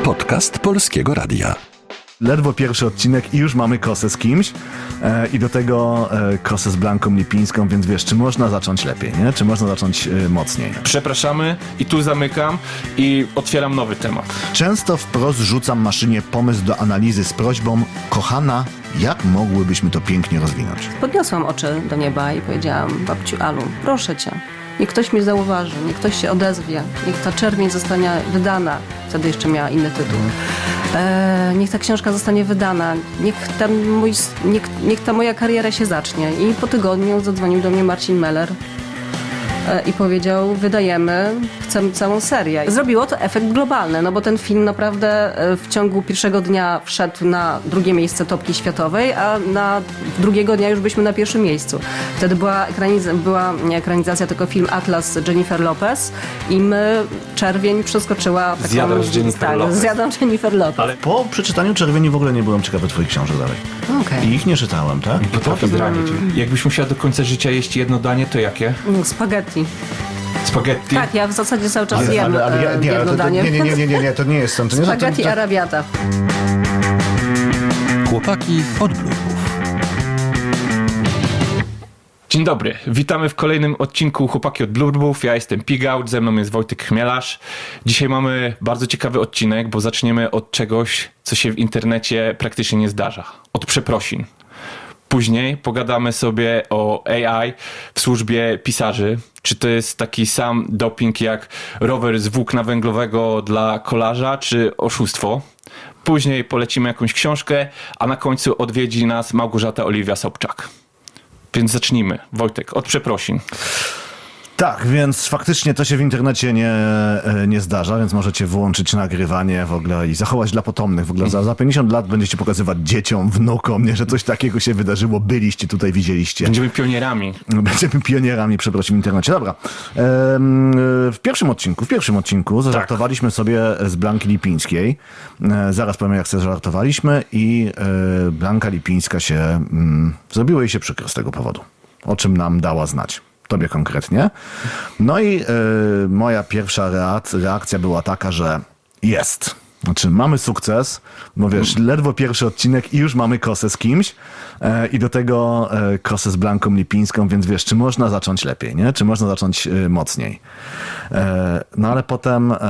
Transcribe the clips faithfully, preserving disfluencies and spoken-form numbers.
Podcast Polskiego Radia. Ledwo pierwszy odcinek i już mamy kosę z kimś e, i do tego e, kosę z Blanką Lipińską, więc wiesz, czy można zacząć lepiej, nie? Czy można zacząć e, mocniej? Przepraszamy i tu zamykam i otwieram nowy temat. Często wprost rzucam maszynie pomysł do analizy z prośbą: kochana, jak mogłybyśmy to pięknie rozwinąć? Podniosłam oczy do nieba i powiedziałam: babciu Alu, proszę cię, niech ktoś mnie zauważy, niech ktoś się odezwie, niech ta Czerwień zostanie wydana. Wtedy jeszcze miała inny tytuł. E, niech ta książka zostanie wydana, niech, ten mój, niech, niech ta moja kariera się zacznie. I po tygodniu zadzwonił do mnie Marcin Meller e, i powiedział: wydajemy, chcemy całą serię. Zrobiło to efekt globalny, no bo ten film naprawdę w ciągu pierwszego dnia wszedł na drugie miejsce topki światowej, a na drugiego dnia już byliśmy na pierwszym miejscu. Wtedy była, ekraniz- była nie ekranizacja, tylko film Atlas Jennifer Lopez i my, Czerwień przeskoczyła taką... Zjadam z Jennifer tak, Lopez. Zjadam Jennifer Lopez. Ale po przeczytaniu Czerwieni w ogóle nie byłem ciekawy twoich książek dalej. Okay. I ich nie czytałem, tak? I potrafi zranić. Jakbyś musiała do końca życia jeść jedno danie, to jakie? Spaghetti. Spaghetti? Tak, ja w zasadzie cały czas Ale, jem ale, ale, e, nie, jedno ale to, danie. nie, nie, nie, nie, nie, nie, to nie jest tam. To nie, Spaghetti to, to, arabiata. Chłopaki od blurów. Dzień dobry, witamy w kolejnym odcinku Chłopaki od Blurbów. Ja jestem Pigout, ze mną jest Wojtek Chmielarz. Dzisiaj mamy bardzo ciekawy odcinek, bo zaczniemy od czegoś, co się w internecie praktycznie nie zdarza. Od przeprosin. Później pogadamy sobie o A I w służbie pisarzy. Czy to jest taki sam doping jak rower z włókna węglowego dla kolarza, czy oszustwo? Później polecimy jakąś książkę, a na końcu odwiedzi nas Małgorzata Oliwia Sobczak. Więc zacznijmy. Wojtek, od przeprosin. Tak, więc faktycznie to się w internecie nie, nie zdarza, więc możecie włączyć nagrywanie w ogóle i zachować dla potomnych. W ogóle za, za pięćdziesiąt lat będziecie pokazywać dzieciom, wnukom, nie, że coś takiego się wydarzyło, byliście tutaj, widzieliście. Będziemy pionierami. Będziemy pionierami, przepraszam, w internecie. Dobra. W pierwszym odcinku, w pierwszym odcinku zażartowaliśmy sobie z Blanki Lipińskiej. Zaraz powiem, jak sobie żartowaliśmy i Blanka Lipińska się mm, zrobiło jej się przykro z tego powodu, o czym nam dała znać. Tobie konkretnie. No i y, moja pierwsza reak- reakcja była taka, że jest. Znaczy mamy sukces, bo wiesz, ledwo pierwszy odcinek i już mamy kosę z kimś e, i do tego e, kosę z Blanką Lipińską, więc wiesz, czy można zacząć lepiej, nie? Czy można zacząć e, mocniej? E, no ale potem e,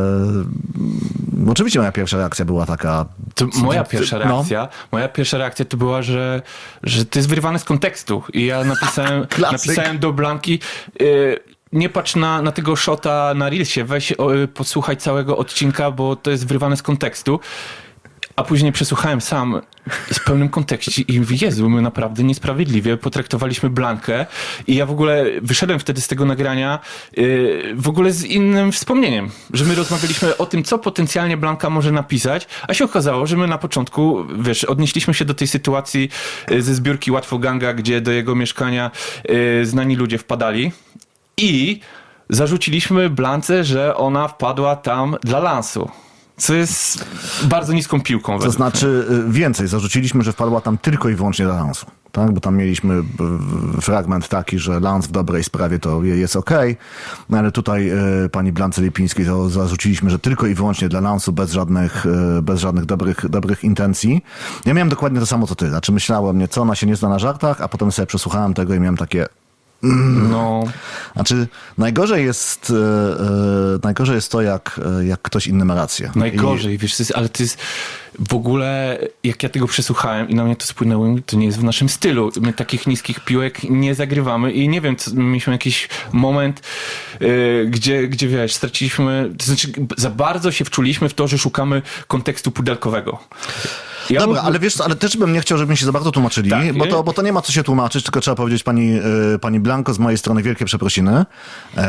oczywiście moja pierwsza reakcja była taka... To moja pierwsza reakcja, no. moja pierwsza reakcja to była, że, że to jest wyrwane z kontekstu i ja napisałem, napisałem do Blanki... Y, nie patrz na, na tego shota na Reelsie, weź o, posłuchaj całego odcinka, bo to jest wyrywane z kontekstu. A później przesłuchałem sam z pełnym kontekście i mówię: Jezu, my naprawdę niesprawiedliwie potraktowaliśmy Blankę. I ja w ogóle wyszedłem wtedy z tego nagrania yy, w ogóle z innym wspomnieniem, że my rozmawialiśmy o tym, co potencjalnie Blanka może napisać, a się okazało, że my na początku, wiesz, odnieśliśmy się do tej sytuacji ze zbiórki Łatwoganga, gdzie do jego mieszkania yy, znani ludzie wpadali. I zarzuciliśmy Blance, że ona wpadła tam dla lansu. Co jest bardzo niską piłką. To znaczy więcej, zarzuciliśmy, że wpadła tam tylko i wyłącznie dla lansu. Tak? Bo tam mieliśmy fragment taki, że lans w dobrej sprawie to jest okej, okay, ale tutaj y, pani Blance Lipińskiej to zarzuciliśmy, że tylko i wyłącznie dla lansu, bez żadnych, y, bez żadnych dobrych, dobrych intencji. Ja miałem dokładnie to samo co ty. Znaczy myślałem, nie, co ona się nie zna na żartach, a potem sobie przesłuchałem tego i miałem takie... Mm. No. Znaczy, najgorzej jest, yy, najgorzej jest to, jak, jak ktoś inny ma rację. Najgorzej, I... wiesz, to jest, ale to jest w ogóle, jak ja tego przesłuchałem i na mnie to spłynęło, to nie jest w naszym stylu. My takich niskich piłek nie zagrywamy i nie wiem, co, mieliśmy jakiś moment, yy, gdzie, gdzie wiesz, straciliśmy, to znaczy za bardzo się wczuliśmy w to, że szukamy kontekstu pudelkowego. Ja Dobra, mógł... ale wiesz co, ale też bym nie chciał, żebyśmy się za bardzo tłumaczyli, tak, bo, to, bo to nie ma co się tłumaczyć, tylko trzeba powiedzieć pani, yy, pani Blanko, z mojej strony wielkie przeprosiny. Eee,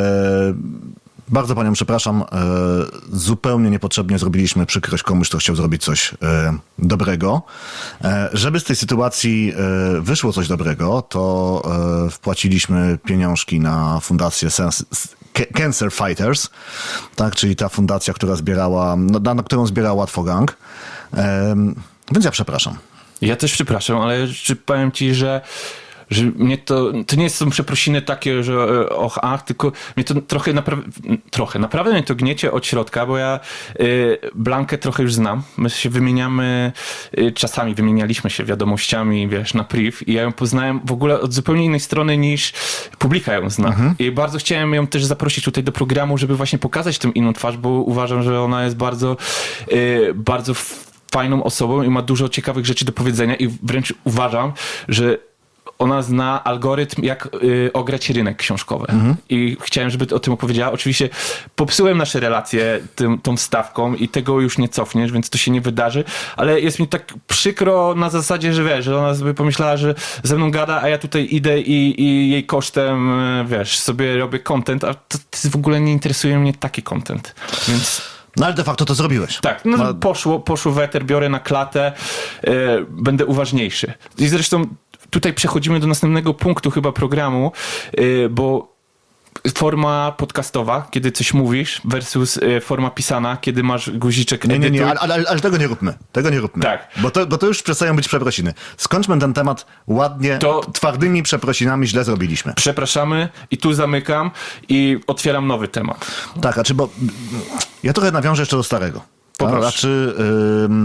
bardzo panią przepraszam, e, zupełnie niepotrzebnie zrobiliśmy przykrość komuś, kto chciał zrobić coś e, dobrego. E, żeby z tej sytuacji e, wyszło coś dobrego, to e, wpłaciliśmy pieniążki na fundację Sens- Cancer Fighters, tak, czyli ta fundacja, która zbierała, no, na, na którą zbierał Łatwogang. E, więc ja przepraszam. Ja też przepraszam, ale czy powiem ci, że że mnie to, to nie są przeprosiny takie, że och, ach, tylko mnie to trochę naprawdę, trochę, naprawdę mnie to gniecie od środka, bo ja y, Blankę trochę już znam. My się wymieniamy, y, czasami wymienialiśmy się wiadomościami, wiesz, na priv i ja ją poznałem w ogóle od zupełnie innej strony niż publika ją zna. Mhm. I bardzo chciałem ją też zaprosić tutaj do programu, żeby właśnie pokazać tę inną twarz, bo uważam, że ona jest bardzo, y, bardzo fajną osobą i ma dużo ciekawych rzeczy do powiedzenia i wręcz uważam, że ona zna algorytm, jak y, ograć rynek książkowy. Mhm. I chciałem, żeby o tym opowiedziała. Oczywiście popsułem nasze relacje tym, tą stawką i tego już nie cofniesz, więc to się nie wydarzy, ale jest mi tak przykro na zasadzie, że wiesz, że ona sobie pomyślała, że ze mną gada, a ja tutaj idę i, i jej kosztem, wiesz, sobie robię content, a to, to w ogóle nie interesuje mnie taki content. Więc... No ale de facto to zrobiłeś. Tak, no, no. Poszło, poszło w eter, biorę na klatę, yy, będę uważniejszy. I zresztą tutaj przechodzimy do następnego punktu chyba programu, yy, bo forma podcastowa, kiedy coś mówisz, versus yy, forma pisana, kiedy masz guziczek edytu. Nie, nie, nie, ale, ale, ale tego nie róbmy. Tego nie róbmy. Tak. Bo to, bo to już przestają być przeprosiny. Skończmy ten temat ładnie, to twardymi przeprosinami, źle zrobiliśmy. Przepraszamy i tu zamykam i otwieram nowy temat. Tak, a czy bo... Ja trochę nawiążę jeszcze do starego. Poproszę. Znaczy... Yy...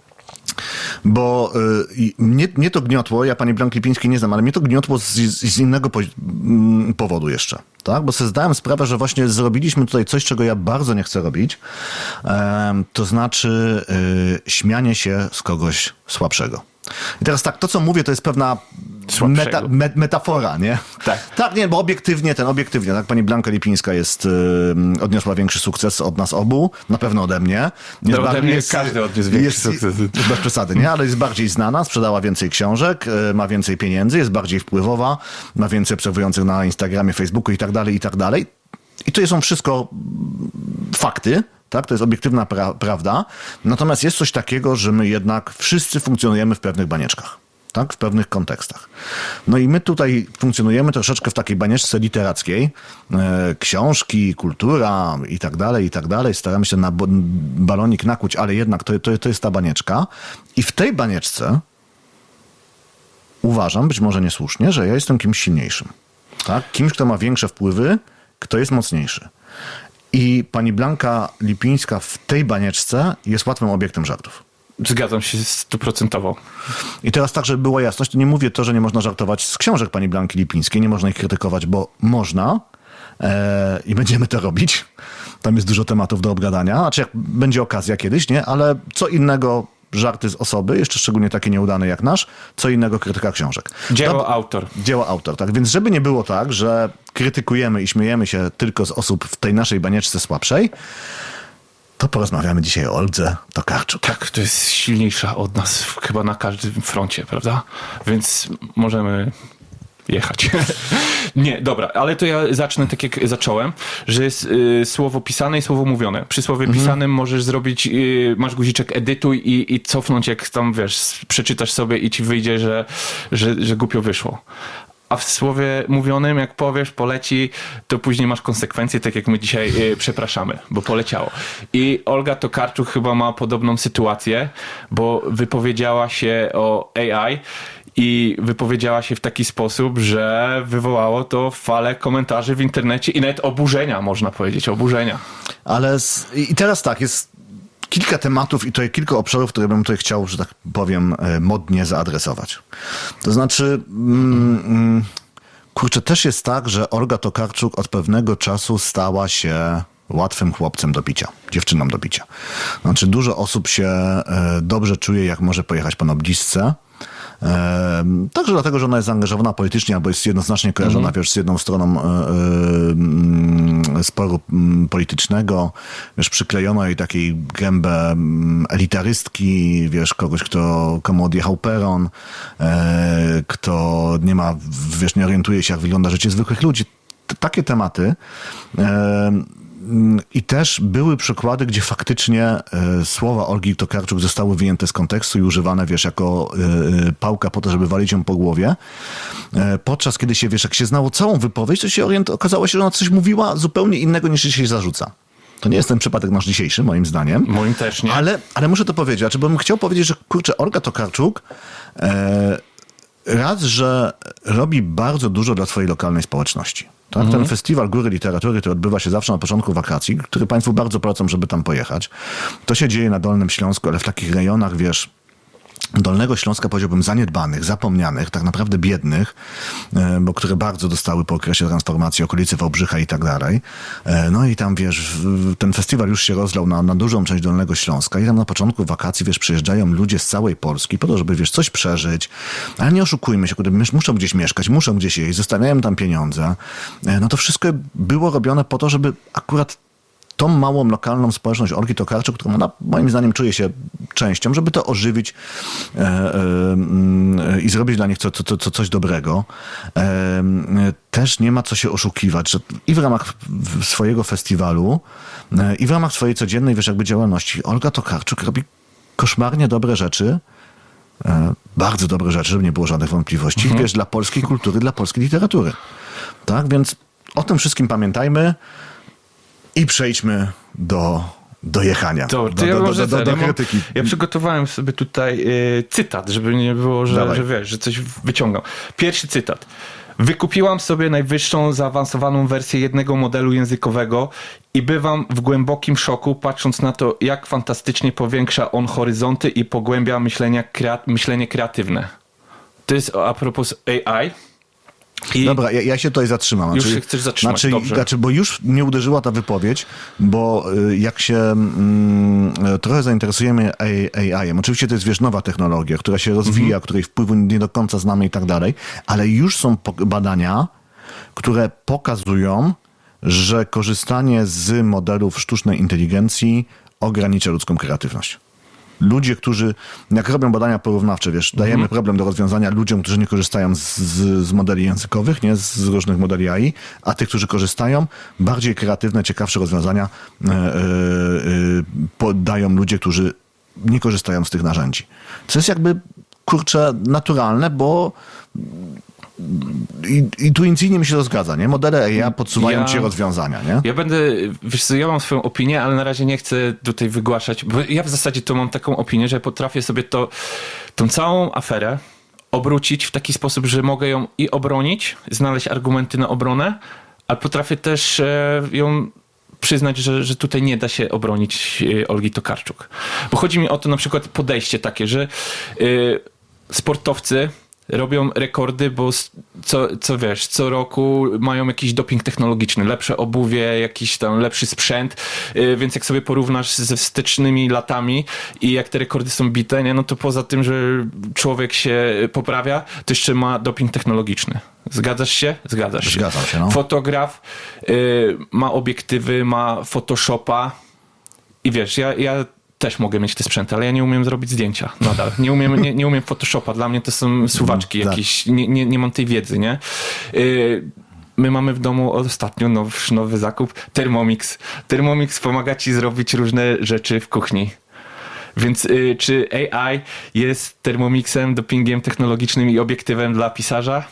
Bo y, mnie, mnie to gniotło, ja pani Blanki Lipińskiej nie znam, ale mnie to gniotło z, z innego po, m, powodu jeszcze, tak? Bo sobie zdałem sprawę, że właśnie zrobiliśmy tutaj coś, czego ja bardzo nie chcę robić, e, to znaczy y, śmianie się z kogoś słabszego. I teraz tak, to co mówię, to jest pewna meta, me, metafora, nie? Tak. Tak, nie, bo obiektywnie, ten obiektywnie, tak, pani Blanka Lipińska jest, y, odniosła większy sukces od nas obu, na pewno ode mnie. Jest no, ode mnie jest, każdy odniósł większy jest, sukces. Bez przesady, nie? Ale jest bardziej znana, sprzedała więcej książek, y, ma więcej pieniędzy, jest bardziej wpływowa, ma więcej obserwujących na Instagramie, Facebooku i tak dalej, i tak dalej. I to są wszystko fakty. Tak, to jest obiektywna pra- prawda. Natomiast jest coś takiego, że my jednak wszyscy funkcjonujemy w pewnych banieczkach. Tak, w pewnych kontekstach. No i my tutaj funkcjonujemy troszeczkę w takiej banieczce literackiej. E, książki, kultura i tak dalej, i tak dalej. Staramy się na bo- balonik nakuć, ale jednak to, to, to jest ta banieczka. I w tej banieczce uważam, być może niesłusznie, że ja jestem kimś silniejszym. Tak? Kimś, kto ma większe wpływy, kto jest mocniejszy. I pani Blanka Lipińska w tej banieczce jest łatwym obiektem żartów. Zgadzam się stuprocentowo. I teraz tak, żeby była jasność, to nie mówię to, że nie można żartować z książek pani Blanki Lipińskiej, nie można ich krytykować, bo można e, i będziemy to robić. Tam jest dużo tematów do obgadania, znaczy jak będzie okazja kiedyś, nie? Ale co innego żarty z osoby, jeszcze szczególnie takie nieudane jak nasz, co innego krytyka książek. Dzieło to, autor. Dzieło autor, tak. Więc żeby nie było tak, że krytykujemy i śmiejemy się tylko z osób w tej naszej banieczce słabszej, to porozmawiamy dzisiaj o Oldze Tokarczuk. Tak, to jest silniejsza od nas chyba na każdym froncie, prawda? Więc możemy jechać. Nie, dobra, ale to ja zacznę tak jak zacząłem, że jest y, słowo pisane i słowo mówione. Przy słowie mhm. pisanym możesz zrobić, y, masz guziczek edytuj i, i cofnąć, jak tam, wiesz, przeczytasz sobie i ci wyjdzie, że, że, że głupio wyszło. A w słowie mówionym, jak powiesz, poleci, to później masz konsekwencje, tak jak my dzisiaj y, przepraszamy, bo poleciało. I Olga Tokarczuk chyba ma podobną sytuację, bo wypowiedziała się o A I i wypowiedziała się w taki sposób, że wywołało to falę komentarzy w internecie i nawet oburzenia, można powiedzieć, oburzenia. Ale z, i teraz tak, jest kilka tematów i tutaj kilka obszarów, które bym tutaj chciał, że tak powiem, modnie zaadresować. To znaczy, mm, kurczę, też jest tak, że Olga Tokarczuk od pewnego czasu stała się łatwym chłopcem do bicia, dziewczyną do bicia. Znaczy, dużo osób się dobrze czuje, jak może pojechać po noblistce. Ehm, także dlatego, że ona jest zaangażowana politycznie, albo jest jednoznacznie kojarzona, mm. wiesz, z jedną stroną e, e, sporu politycznego, wiesz, przyklejono jej takiej gębę elitarystki, wiesz, kogoś, kto, komu odjechał peron, e, kto nie ma, wiesz, nie orientuje się, jak wygląda życie zwykłych ludzi. T- takie tematy. E, I też były przykłady, gdzie faktycznie y, słowa Olgi Tokarczuk zostały wyjęte z kontekstu i używane, wiesz, jako y, pałka po to, żeby walić ją po głowie. Y, podczas kiedy się, wiesz, jak się znało całą wypowiedź, to się orient- okazało się, że ona coś mówiła zupełnie innego, niż się zarzuca. To nie jest ten przypadek nasz dzisiejszy, moim zdaniem. Moim też nie. Ale, ale muszę to powiedzieć, znaczy, bo bym chciał powiedzieć, że kurczę, Olga Tokarczuk e, raz, że robi bardzo dużo dla swojej lokalnej społeczności. Tak? Mhm. Ten festiwal Góry Literatury, który odbywa się zawsze na początku wakacji, który Państwu bardzo polecam, żeby tam pojechać. To się dzieje na Dolnym Śląsku, ale w takich rejonach, wiesz, Dolnego Śląska, powiedziałbym, zaniedbanych, zapomnianych, tak naprawdę biednych, bo które bardzo dostały po okresie transformacji, okolicy Wałbrzycha i tak dalej. No i tam, wiesz, ten festiwal już się rozlał na, na dużą część Dolnego Śląska i tam na początku wakacji, wiesz, przyjeżdżają ludzie z całej Polski po to, żeby, wiesz, coś przeżyć, ale nie oszukujmy się, muszą gdzieś mieszkać, muszą gdzieś jeść, zostawiają tam pieniądze. No to wszystko było robione po to, żeby akurat tą małą, lokalną społeczność Olgi Tokarczuk, którą ona moim zdaniem czuje się częścią, żeby to ożywić e, e, i zrobić dla nich co, co, co, coś dobrego. E, też nie ma co się oszukiwać, że i w ramach swojego festiwalu, e, i w ramach swojej codziennej, wiesz, jakby działalności Olga Tokarczuk robi koszmarnie dobre rzeczy, e, bardzo dobre rzeczy, żeby nie było żadnych wątpliwości, mhm. wiesz, dla polskiej kultury, dla polskiej literatury. Tak, więc o tym wszystkim pamiętajmy. I przejdźmy do, do jechania, to, do, ja do, może do, do, ten, do krytyki. Ja, ja przygotowałem sobie tutaj y, cytat, żeby nie było, że, że wiesz, że coś wyciągam. Pierwszy cytat. Wykupiłam sobie najwyższą, zaawansowaną wersję jednego modelu językowego i bywam w głębokim szoku, patrząc na to, jak fantastycznie powiększa on horyzonty i pogłębia myślenia, krea- myślenie kreatywne. To jest a propos A I. I Dobra, ja, ja się tutaj zatrzymam. Już znaczy, się chcesz zatrzymać, znaczy, dobrze. Znaczy, bo już mnie uderzyła ta wypowiedź, bo jak się mm, trochę zainteresujemy A I-em, oczywiście to jest, wiesz, nowa technologia, która się rozwija, mhm. której wpływu nie do końca znamy i tak dalej, ale już są badania, które pokazują, że korzystanie z modelów sztucznej inteligencji ogranicza ludzką kreatywność. Ludzie, którzy, jak robią badania porównawcze, wiesz, dajemy mhm. problem do rozwiązania ludziom, którzy nie korzystają z, z, z modeli językowych, nie, z różnych modeli A I, a tych, którzy korzystają, bardziej kreatywne, ciekawsze rozwiązania e, e, podają ludzie, którzy nie korzystają z tych narzędzi. Co jest jakby, kurczę, naturalne, bo I, intuicyjnie mi się to zgadza, nie? Modele A I podsuwają ja, ci rozwiązania, nie? Ja będę, wiesz co, ja mam swoją opinię, ale na razie nie chcę tutaj wygłaszać, bo ja w zasadzie to mam taką opinię, że potrafię sobie to, tą całą aferę obrócić w taki sposób, że mogę ją i obronić, znaleźć argumenty na obronę, ale potrafię też e, ją przyznać, że, że tutaj nie da się obronić e, Olgi Tokarczuk. Bo chodzi mi o to na przykład podejście takie, że e, sportowcy robią rekordy, bo co, co wiesz, co roku mają jakiś doping technologiczny, lepsze obuwie, jakiś tam lepszy sprzęt, yy, więc jak sobie porównasz ze wstecznymi latami i jak te rekordy są bite, nie, no to poza tym, że człowiek się poprawia, to jeszcze ma doping technologiczny. Zgadzasz się? Zgadzasz się. Zgadzam się, no. Fotograf yy, ma obiektywy, ma Photoshopa i wiesz, ja, ja też mogę mieć te sprzęty, ale ja nie umiem zrobić zdjęcia nadal. Nie umiem, nie, nie umiem Photoshopa. Dla mnie to są suwaczki tak. jakieś. Nie, nie, nie mam tej wiedzy, nie? Yy, my mamy w domu ostatnio nowy, nowy zakup. Thermomix. Thermomix pomaga ci zrobić różne rzeczy w kuchni. Więc yy, czy A I jest Thermomixem, dopingiem technologicznym i obiektywem dla pisarza?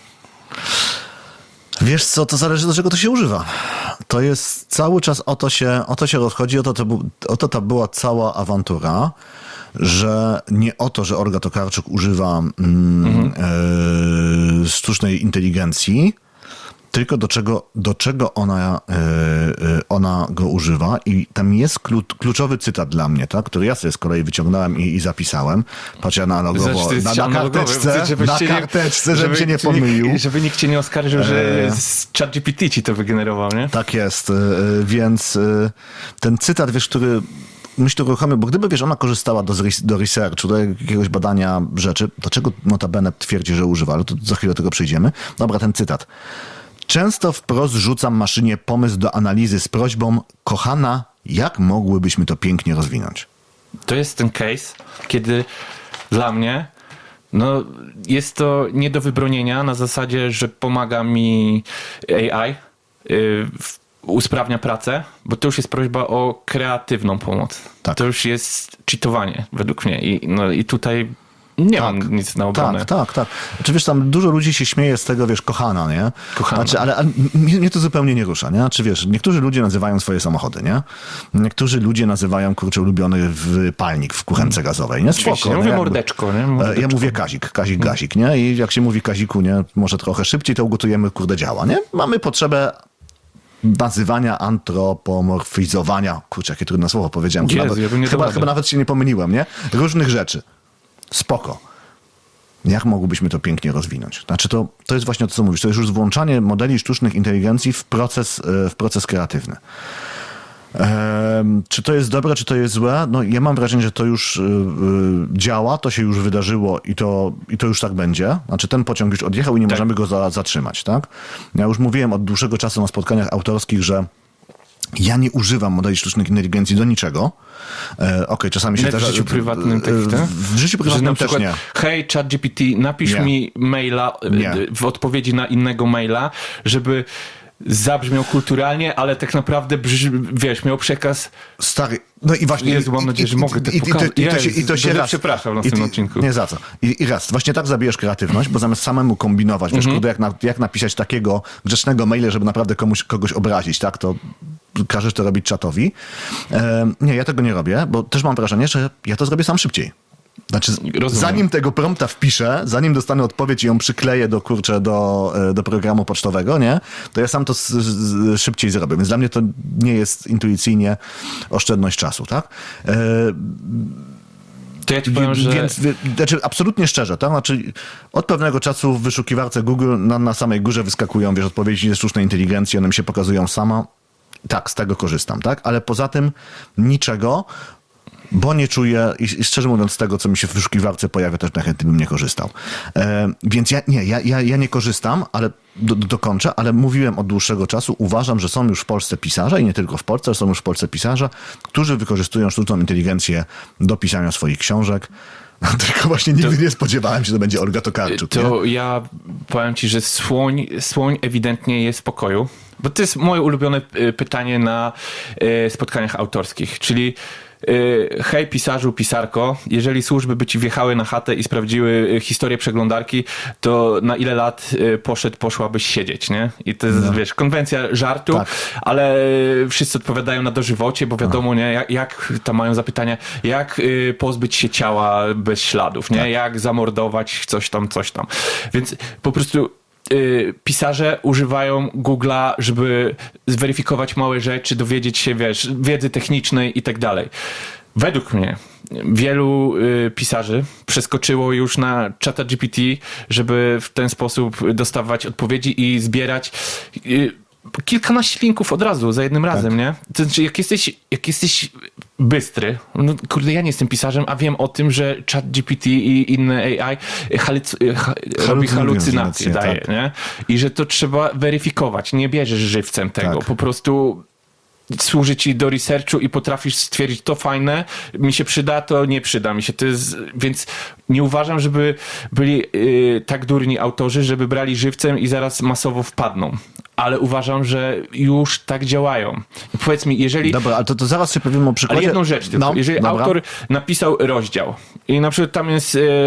Wiesz co, to zależy, do czego to się używa. To jest cały czas o to się, o to się rozchodzi, o to, to, o to ta była cała awantura, że nie o to, że Olga Tokarczuk używa mm, mhm. e, sztucznej inteligencji, tylko do czego, do czego ona, e, ona go używa. I tam jest kluczowy cytat dla mnie, tak, który ja sobie z kolei wyciągnąłem i, i zapisałem. Patrzę analogowo Znaczy, na, na karteczce, na karteczce, żebym żeby się nie pomylił. Nikt, żeby nikt cię nie oskarżył, że e... ChatGPT ci to wygenerował, nie? Tak jest, więc ten cytat, wiesz, który myślę uruchomił, bo gdyby, wiesz, ona korzystała do, do researchu, do jakiegoś badania rzeczy, to czego notabene twierdzi, że używa, ale to za chwilę do tego przejdziemy. Dobra, ten cytat. Często wprost rzucam maszynie pomysł do analizy z prośbą: kochana, jak mogłybyśmy to pięknie rozwinąć? To jest ten case, kiedy dla mnie no, jest to nie do wybronienia na zasadzie, że pomaga mi A I, yy, usprawnia pracę, bo to już jest prośba o kreatywną pomoc. Tak. To już jest cheatowanie według mnie. I, no, i tutaj Nie tak, mam nic na obronę. Tak, tak, tak. Znaczy, wiesz, tam dużo ludzi się śmieje z tego, wiesz, kochana, nie? Kochana. Znaczy, ale, ale mnie, mnie to zupełnie nie rusza, nie? Znaczy, wiesz, niektórzy ludzie nazywają swoje samochody, nie? Niektórzy ludzie nazywają, kurczę, ulubiony w palnik w kuchence gazowej, nie? Spoko. Ja nie? mówię Jakby, mordeczko, nie? Mordeczko. Ja mówię Kazik, Kazik, Gazik, nie? I jak się mówi Kaziku, nie? Może trochę szybciej, to ugotujemy, kurde, działa, nie? Mamy potrzebę nazywania, antropomorfizowania, kurczę, jakie trudne słowo powiedziałem. Jezu, nawet, ja bym nie chyba, chyba nawet się nie pomyliłem, nie? Różnych rzeczy. Spoko. Jak mogłybyśmy to pięknie rozwinąć? Znaczy to, to jest właśnie to, co mówisz. To jest już włączanie modeli sztucznych inteligencji w proces, w proces kreatywny. Ehm, czy to jest dobre, czy to jest złe? No ja mam wrażenie, że to już y, y, działa, to się już wydarzyło i to, i to już tak będzie. Znaczy ten pociąg już odjechał i nie tak. możemy go za, zatrzymać, tak? Ja już mówiłem od dłuższego czasu na spotkaniach autorskich, że ja nie używam modeli sztucznej inteligencji do niczego. E, Okej, okay, czasami się też... W życiu prywatnym też, tak? W życiu prywatnym też nie. Hej, ChatGPT, napisz nie. mi maila nie. w odpowiedzi na innego maila, żeby zabrzmiał kulturalnie, ale tak naprawdę, wiesz, miał przekaz... Stary, no i właśnie... Jezu, mam nadzieję, że mogę to pokazać. I, i, i, to się, i to się raz... Przepraszam na tym odcinku. Nie za co. I, I raz, właśnie tak zabijesz kreatywność, bo zamiast samemu kombinować, wiesz, mm-hmm. kurde, jak, na, jak napisać takiego grzecznego maila, żeby naprawdę komuś, kogoś obrazić, tak, to każesz to robić czatowi. E, nie, ja tego nie robię, bo też mam wrażenie, że ja to zrobię sam szybciej. Znaczy, Rozumiem. zanim tego prompta wpiszę, zanim dostanę odpowiedź i ją przykleję do, kurczę, do, do programu pocztowego, nie, to ja sam to z, z, szybciej zrobię. Więc dla mnie to nie jest intuicyjnie oszczędność czasu, tak? E, to ja ci powiem, że... Więc, znaczy, absolutnie szczerze, tak? Znaczy, od pewnego czasu w wyszukiwarce Google na, na samej górze wyskakują, wiesz, odpowiedzi ze sztucznej inteligencji, one mi się pokazują sama. Tak, z tego korzystam, tak? Ale poza tym niczego, bo nie czuję, i, i szczerze mówiąc, z tego, co mi się w wyszukiwarce pojawia, też najchętniej bym nie korzystał. E, więc ja nie, ja, ja, ja nie korzystam, ale do, do, dokończę, ale mówiłem od dłuższego czasu, uważam, że są już w Polsce pisarze i nie tylko w Polsce, są już w Polsce pisarze, którzy wykorzystują sztuczną inteligencję do pisania swoich książek. Tylko właśnie nigdy to, nie spodziewałem się, że to będzie Olga Tokarczuk. To nie? Ja powiem ci, że słoń, słoń ewidentnie jest w pokoju, bo to jest moje ulubione pytanie na spotkaniach autorskich, czyli hej pisarzu, pisarko, jeżeli służby by ci wjechały na chatę i sprawdziły historię przeglądarki, to na ile lat poszedł, poszłabyś siedzieć, nie? I to jest, no. wiesz, konwencja żartu, tak. ale wszyscy odpowiadają na dożywocie, bo wiadomo, nie, jak, jak tam mają zapytania, jak pozbyć się ciała bez śladów, nie? Tak. Jak zamordować coś tam, coś tam. Więc po prostu pisarze używają Google'a, żeby zweryfikować małe rzeczy, dowiedzieć się, wiesz, wiedzy technicznej i tak dalej. Według mnie wielu y, pisarzy przeskoczyło już na ChatGPT, żeby w ten sposób dostawać odpowiedzi i zbierać y, kilkanaście linków od razu, za jednym razem, tak. nie? To znaczy, jak jesteś, jak jesteś bystry, no kurde, ja nie jestem pisarzem, a wiem o tym, że ChatGPT i inne A I haluc- ha- robi halucynacje, daje, tak. nie? I że to trzeba weryfikować. Nie bierzesz żywcem tego, tak. po prostu służy ci do researchu i potrafisz stwierdzić, to fajne, mi się przyda, to nie przyda mi się. To jest, więc nie uważam, żeby byli yy, tak durni autorzy, żeby brali żywcem i zaraz masowo wpadną. Ale uważam, że już tak działają. Powiedz mi, jeżeli... Dobra, ale to, to zaraz się powiem o przykładzie... Ale jedną rzecz tylko. No, jeżeli dobra. autor napisał rozdział i na przykład tam jest... Yy,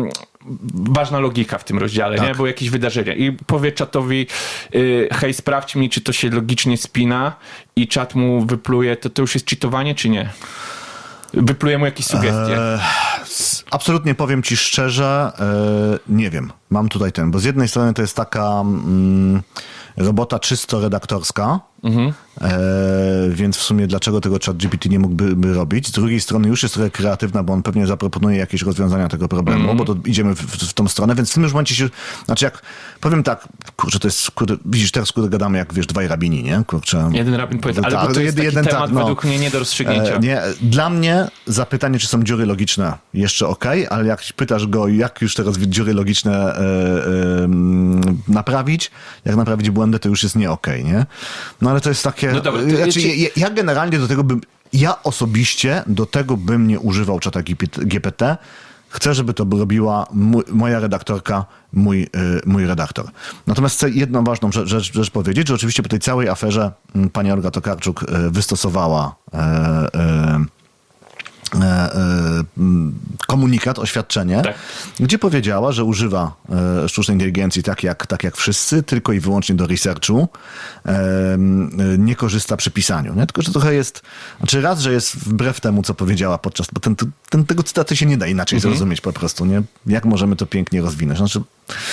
ważna logika w tym rozdziale, tak. nie? Było jakieś wydarzenie i powie czatowi yy, hej, sprawdź mi, czy to się logicznie spina i czat mu wypluje, to to już jest cheatowanie, czy nie? Wypluje mu jakieś sugestie. Eee, absolutnie powiem ci szczerze, e, nie wiem. Mam tutaj ten, bo z jednej strony to jest taka mm, robota czysto redaktorska, mhm. e, więc w sumie dlaczego tego ChatGPT nie mógłby by robić? Z drugiej strony już jest trochę kreatywna, bo on pewnie zaproponuje jakieś rozwiązania tego problemu, mhm. bo to idziemy w, w, w tą stronę, więc w tym już momencie się, znaczy jak, powiem tak, kurczę, to jest, kurde, widzisz, teraz kurde gadamy jak, wiesz, dwaj rabini, nie? Kurczę, jeden rabin powie, ale to, to jest jeden, taki temat tak, no, według mnie nie do rozstrzygnięcia. E, nie, dla mnie zapytanie, czy są dziury logiczne, jeszcze okej, okay, ale jak pytasz go, jak już teraz dziury logiczne e, e, naprawić, jak naprawić błędy, to już jest nie okej, okay, nie? No ale to jest takie... No dobra, to znaczy, ja, ja, ja generalnie do tego bym... Ja osobiście do tego bym nie używał czata G P T. Chcę, żeby to robiła mój, moja redaktorka, mój, mój redaktor. Natomiast chcę jedną ważną rzecz, rzecz, rzecz powiedzieć, że oczywiście po tej całej aferze pani Olga Tokarczuk wystosowała e, e, komunikat, oświadczenie, tak. gdzie powiedziała, że używa e, sztucznej inteligencji tak jak, tak jak wszyscy, tylko i wyłącznie do researchu, e, nie korzysta przy pisaniu. Nie? Tylko, że trochę jest, znaczy raz, że jest wbrew temu, co powiedziała podczas, bo ten, ten, tego cytatu się nie da inaczej mhm. zrozumieć po prostu, nie? Jak możemy to pięknie rozwinąć? Znaczy,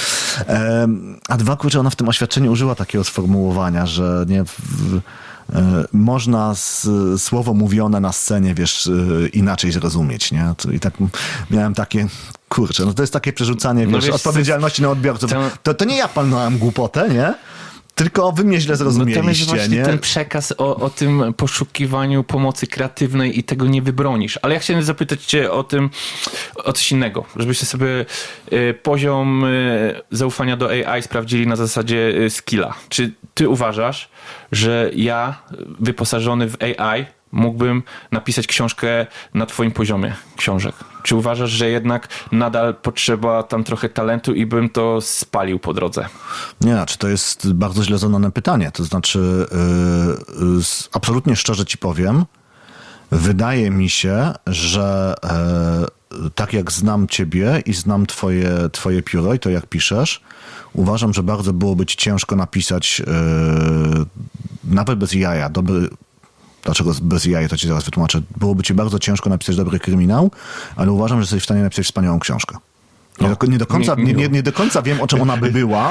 e, a dwa, kurczę, ona w tym oświadczeniu użyła takiego sformułowania, że nie... W, można z, słowo mówione na scenie, wiesz, inaczej zrozumieć, nie? I tak miałem takie, kurczę, no to jest takie przerzucanie, wiesz, no wiesz odpowiedzialności na odbiorców. To, to nie ja palnąłem głupotę, nie? Tylko wy mnie źle zrozumieliście, no to jest właśnie nie? ten przekaz o, o tym poszukiwaniu pomocy kreatywnej i tego nie wybronisz. Ale ja chciałem zapytać cię o tym, o coś innego, żebyście sobie y, poziom y, zaufania do A I sprawdzili na zasadzie y, skilla. Czy ty uważasz, że ja wyposażony w A I mógłbym napisać książkę na twoim poziomie książek? Czy uważasz, że jednak nadal potrzeba tam trochę talentu i bym to spalił po drodze? Nie, znaczy to jest bardzo źle zadane pytanie. To znaczy, yy, yy, absolutnie szczerze ci powiem, wydaje mi się, że yy, tak jak znam ciebie i znam twoje, twoje pióro i to jak piszesz, uważam, że bardzo byłoby ci ciężko napisać yy, nawet bez jaja, dobry... Dlaczego bez jaj, to ci zaraz wytłumaczę. Byłoby ci bardzo ciężko napisać dobry kryminał, ale uważam, że jesteś w stanie napisać wspaniałą książkę. Nie do, nie, do końca, nie, nie, nie do końca wiem, o czym ona by była,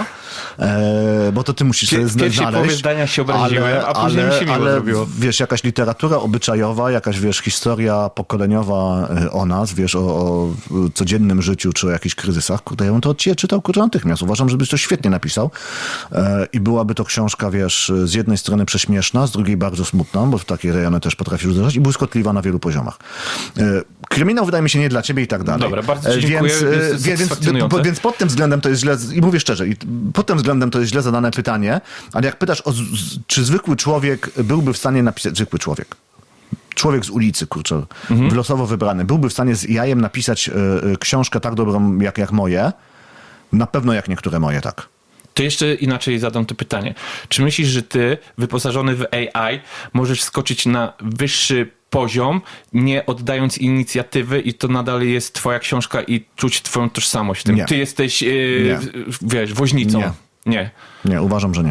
e, bo to ty musisz sobie znaleźć. Pierwsze połowie zdania się obraziłem, ale, a później ale, mi się miło ale, zrobiło. Wiesz, jakaś literatura obyczajowa, jakaś, wiesz, historia pokoleniowa o nas, wiesz, o, o codziennym życiu, czy o jakichś kryzysach, kurde, ja bym to od ciebie czytał, kurde, natychmiast. Uważam, żebyś to świetnie napisał e, i byłaby to książka, wiesz, z jednej strony prześmieszna, z drugiej bardzo smutna, bo w takie rejony też potrafisz uderzać i błyskotliwa na wielu poziomach. E, kryminał wydaje mi się nie dla ciebie i tak dalej. Dobra, bardzo ci dziękuję. Więc, więc, więc, więc pod tym względem to jest źle, i mówię szczerze, i pod tym względem to jest źle zadane pytanie, ale jak pytasz, o, czy zwykły człowiek byłby w stanie napisać, zwykły człowiek, człowiek z ulicy, kurczę, mhm. wylosowo wybrany, byłby w stanie z jajem napisać y, y, książkę tak dobrą jak, jak moje? Na pewno jak niektóre moje, tak. To jeszcze inaczej zadam to pytanie. Czy myślisz, że ty, wyposażony w A I, możesz skoczyć na wyższy poziom, nie oddając inicjatywy i to nadal jest twoja książka i czuć twoją tożsamość w tym? Nie. Ty jesteś, yy, wiesz, woźnicą. Nie. nie. Nie, uważam, że nie.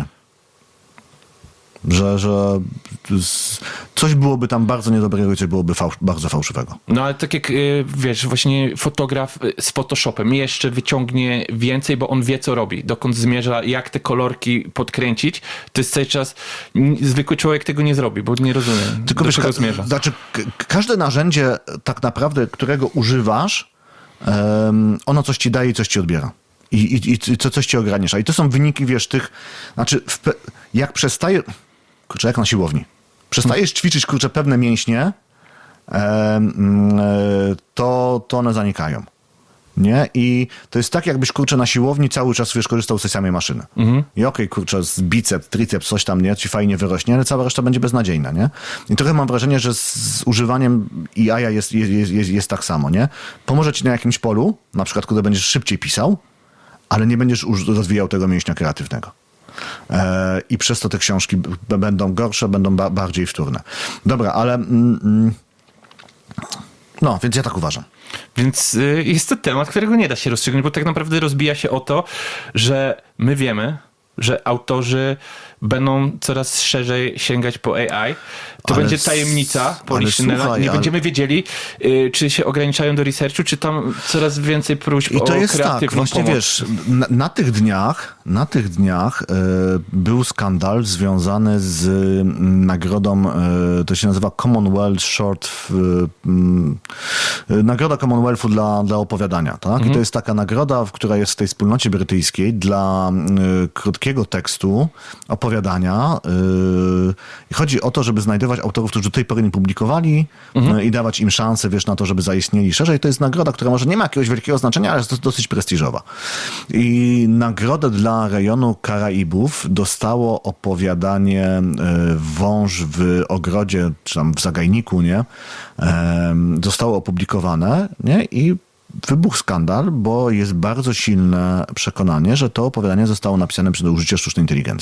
Że, że coś byłoby tam bardzo niedobrego i coś byłoby fałsz, bardzo fałszywego. No ale tak jak, wiesz, właśnie fotograf z Photoshopem jeszcze wyciągnie więcej, bo on wie, co robi, dokąd zmierza, jak te kolorki podkręcić. To jest cały czas, zwykły człowiek tego nie zrobi, bo nie rozumie, tylko do wiesz, czego ka- zmierza. Znaczy, k- każde narzędzie tak naprawdę, którego używasz, um, ono coś ci daje i coś ci odbiera. I, i, i co, coś ci ogranicza. I to są wyniki, wiesz, tych... Znaczy, w pe- jak przestaje... Kurczę, jak na siłowni. Przestajesz ćwiczyć, kurczę, pewne mięśnie, e, e, to, to one zanikają. Nie? I to jest tak, jakbyś, kurczę, na siłowni cały czas, wiesz, korzystał z tej samej maszyny. Mhm. I okej, okay, kurczę, z biceps, triceps, coś tam, nie? Ci fajnie wyrośnie, ale cała reszta będzie beznadziejna, nie? I trochę mam wrażenie, że z, z używaniem A I jest, jest, jest, jest tak samo, nie? Pomoże ci na jakimś polu, na przykład, kiedy będziesz szybciej pisał, ale nie będziesz rozwijał tego mięśnia kreatywnego. E, I przez to te książki b- będą gorsze, będą ba- bardziej wtórne. Dobra, ale mm, mm, no, więc ja tak uważam. Więc y, jest to temat, którego nie da się rozstrzygnąć, bo tak naprawdę rozbija się o to, że my wiemy, że autorzy będą coraz szerzej sięgać po A I. To ale, będzie tajemnica Poliszynela. Nie ale... będziemy wiedzieli, y, czy się ograniczają do researchu, czy tam coraz więcej próśb I to o jest kreatywną tak, właśnie pomoc. Wiesz, na, na tych dniach, na tych dniach y, był skandal związany z y, nagrodą, y, to się nazywa Commonwealth Short, y, y, nagroda Commonwealthu dla, dla opowiadania, tak? Mhm. I to jest taka nagroda, która jest w tej wspólnocie brytyjskiej dla y, krótkiego tekstu, opowiadania. I chodzi o to, żeby znajdować autorów, którzy do tej pory nie publikowali mhm. i dawać im szansę, wiesz, na to, żeby zaistnieli szerzej. To jest nagroda, która może nie ma jakiegoś wielkiego znaczenia, ale jest dosyć prestiżowa. I nagrodę dla rejonu Karaibów dostało opowiadanie Wąż w ogrodzie, czy tam w zagajniku, nie? Zostało opublikowane, nie? I wybuchł skandal, bo jest bardzo silne przekonanie, że to opowiadanie zostało napisane przy użyciu sztucznej inteligencji.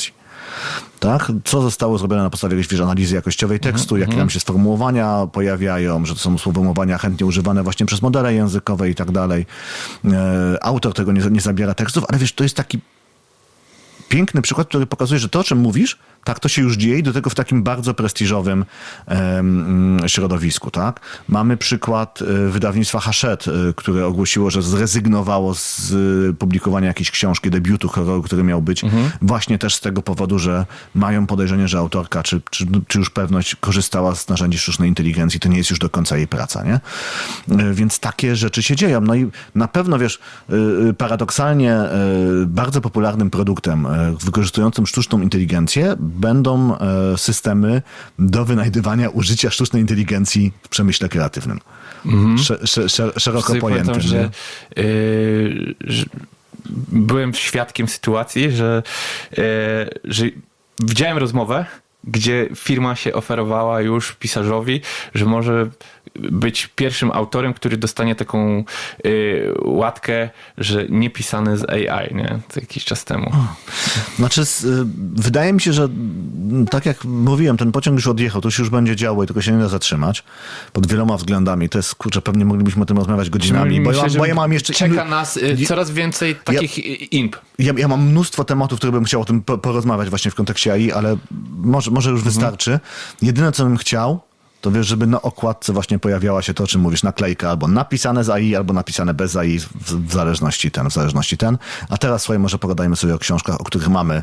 Tak? Co zostało zrobione na podstawie jakiejś analizy jakościowej tekstu, jakie nam się sformułowania pojawiają, że to są sformułowania chętnie używane właśnie przez modele językowe i tak dalej. Autor tego nie, nie zabiera tekstów, ale wiesz, to jest taki piękny przykład, który pokazuje, że to, o czym mówisz, tak, to się już dzieje i do tego w takim bardzo prestiżowym um, środowisku, tak? Mamy przykład wydawnictwa Hachette, które ogłosiło, że zrezygnowało z publikowania jakiejś książki, debiutu horroru, który miał być, mhm. właśnie też z tego powodu, że mają podejrzenie, że autorka, czy, czy, czy już pewność korzystała z narzędzi sztucznej inteligencji, to nie jest już do końca jej praca, nie? Więc takie rzeczy się dzieją. No i na pewno, wiesz, paradoksalnie bardzo popularnym produktem wykorzystującym sztuczną inteligencję będą systemy do wynajdywania użycia sztucznej inteligencji w przemyśle kreatywnym. Mm-hmm. Sz, sz, sz, szeroko pojętym. Pamiętam, że, yy, że byłem świadkiem sytuacji, że, yy, że widziałem rozmowę, gdzie firma się oferowała już pisarzowi, że może być pierwszym autorem, który dostanie taką y, łatkę, że nie pisane z A I, nie? To jakiś czas temu. Znaczy, wydaje mi się, że tak jak mówiłem, ten pociąg już odjechał, to się już będzie działo i tylko się nie da zatrzymać pod wieloma względami. To jest, kurczę, pewnie moglibyśmy o tym rozmawiać godzinami, bo, myślę, ja, bo ja mam jeszcze... Czeka nas y, coraz więcej takich ja, imp. Ja, ja mam mnóstwo tematów, które bym chciał o tym po, porozmawiać właśnie w kontekście A I, ale może, może już mhm. wystarczy. Jedyne, co bym chciał, to wiesz, żeby na okładce właśnie pojawiała się to, o czym mówisz, naklejka, albo napisane z A I, albo napisane bez A I, w, w zależności ten, w zależności ten. A teraz słuchaj, może pogadajmy sobie o książkach, o których mamy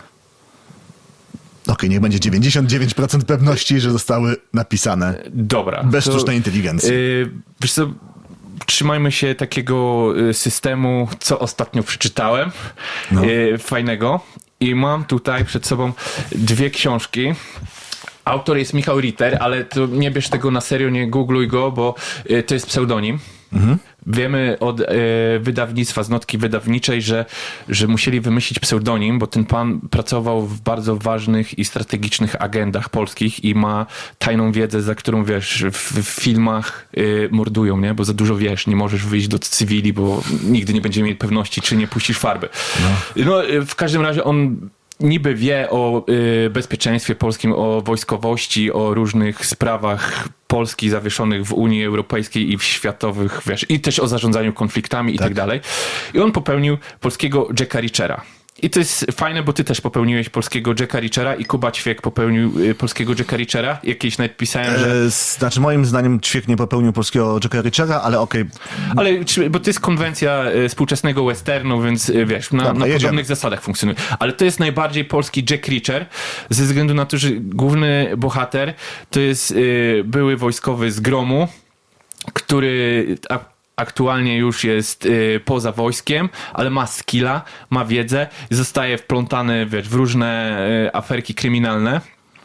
okej, okay, niech będzie dziewięćdziesiąt dziewięć procent pewności, że zostały napisane Dobra, bez to, sztucznej inteligencji. Yy, wiesz co, trzymajmy się takiego systemu, co ostatnio przeczytałem, no. yy, fajnego. I mam tutaj przed sobą dwie książki. Autor jest Michał Ritter, ale to nie bierz tego na serio, nie googluj go, bo y, to jest pseudonim. Mhm. Wiemy od y, wydawnictwa, z notki wydawniczej, że, że musieli wymyślić pseudonim, bo ten pan pracował w bardzo ważnych i strategicznych agendach polskich i ma tajną wiedzę, za którą, wiesz, w, w filmach y, mordują, nie? Bo za dużo wiesz, nie możesz wyjść do cywili, bo nigdy nie będziemy mieli pewności, czy nie puścisz farby. No, no w każdym razie on niby wie o y, bezpieczeństwie polskim, o wojskowości, o różnych sprawach Polski zawieszonych w Unii Europejskiej i w światowych, wiesz, i też o zarządzaniu konfliktami i tak, tak dalej. I on popełnił polskiego Jacka Reachera. I to jest fajne, bo ty też popełniłeś polskiego Jacka Reachera i Kuba Ćwiek popełnił y, polskiego Jacka Reachera. Jakieś nawet pisałem, że... E, znaczy moim zdaniem Ćwiek nie popełnił polskiego Jacka Reachera, ale okej. Okay. Ale, bo to jest konwencja y, współczesnego westernu, więc y, wiesz, na, Dobra, na podobnych zasadach funkcjonuje. Ale to jest najbardziej polski Jack Reacher, ze względu na to, że główny bohater to jest y, były wojskowy z Gromu, który... A, aktualnie już jest y, poza wojskiem, ale ma skilla, ma wiedzę, zostaje wplątany, wiesz, w różne y, aferki kryminalne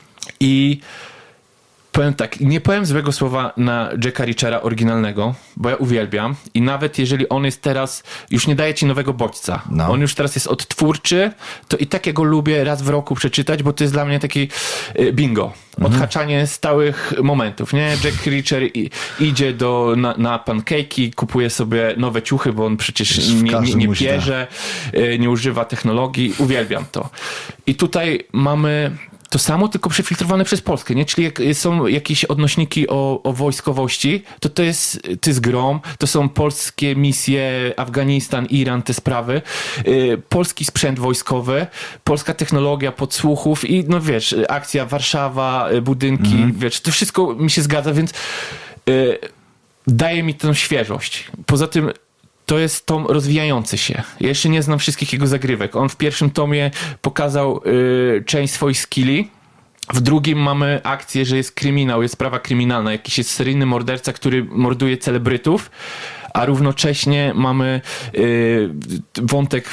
i powiem tak, nie powiem złego słowa na Jacka Reachera oryginalnego, bo ja uwielbiam i nawet jeżeli on jest teraz, już nie daje ci nowego bodźca, no. On już teraz jest odtwórczy, to i tak ja go lubię raz w roku przeczytać, bo to jest dla mnie taki bingo, mhm. odhaczanie stałych momentów, nie? Jack Reacher i, idzie do, na, na pancake'i, kupuje sobie nowe ciuchy, bo on przecież nie, nie, nie bierze, nie używa technologii, uwielbiam to. I tutaj mamy... To samo, tylko przefiltrowane przez Polskę, nie? Czyli jak są jakieś odnośniki o, o wojskowości, to to jest, to jest Grom, to są polskie misje, Afganistan, Iran, te sprawy, yy, polski sprzęt wojskowy, polska technologia podsłuchów i no wiesz, akcja Warszawa, budynki, mm. wiesz, to wszystko mi się zgadza, więc yy, daje mi tę świeżość. Poza tym to jest tom rozwijający się. Ja jeszcze nie znam wszystkich jego zagrywek. On w pierwszym tomie pokazał y, część swoich skilli. W drugim mamy akcję, że jest kryminał, jest sprawa kryminalna. Jakiś jest seryjny morderca, który morduje celebrytów, a równocześnie mamy y, wątek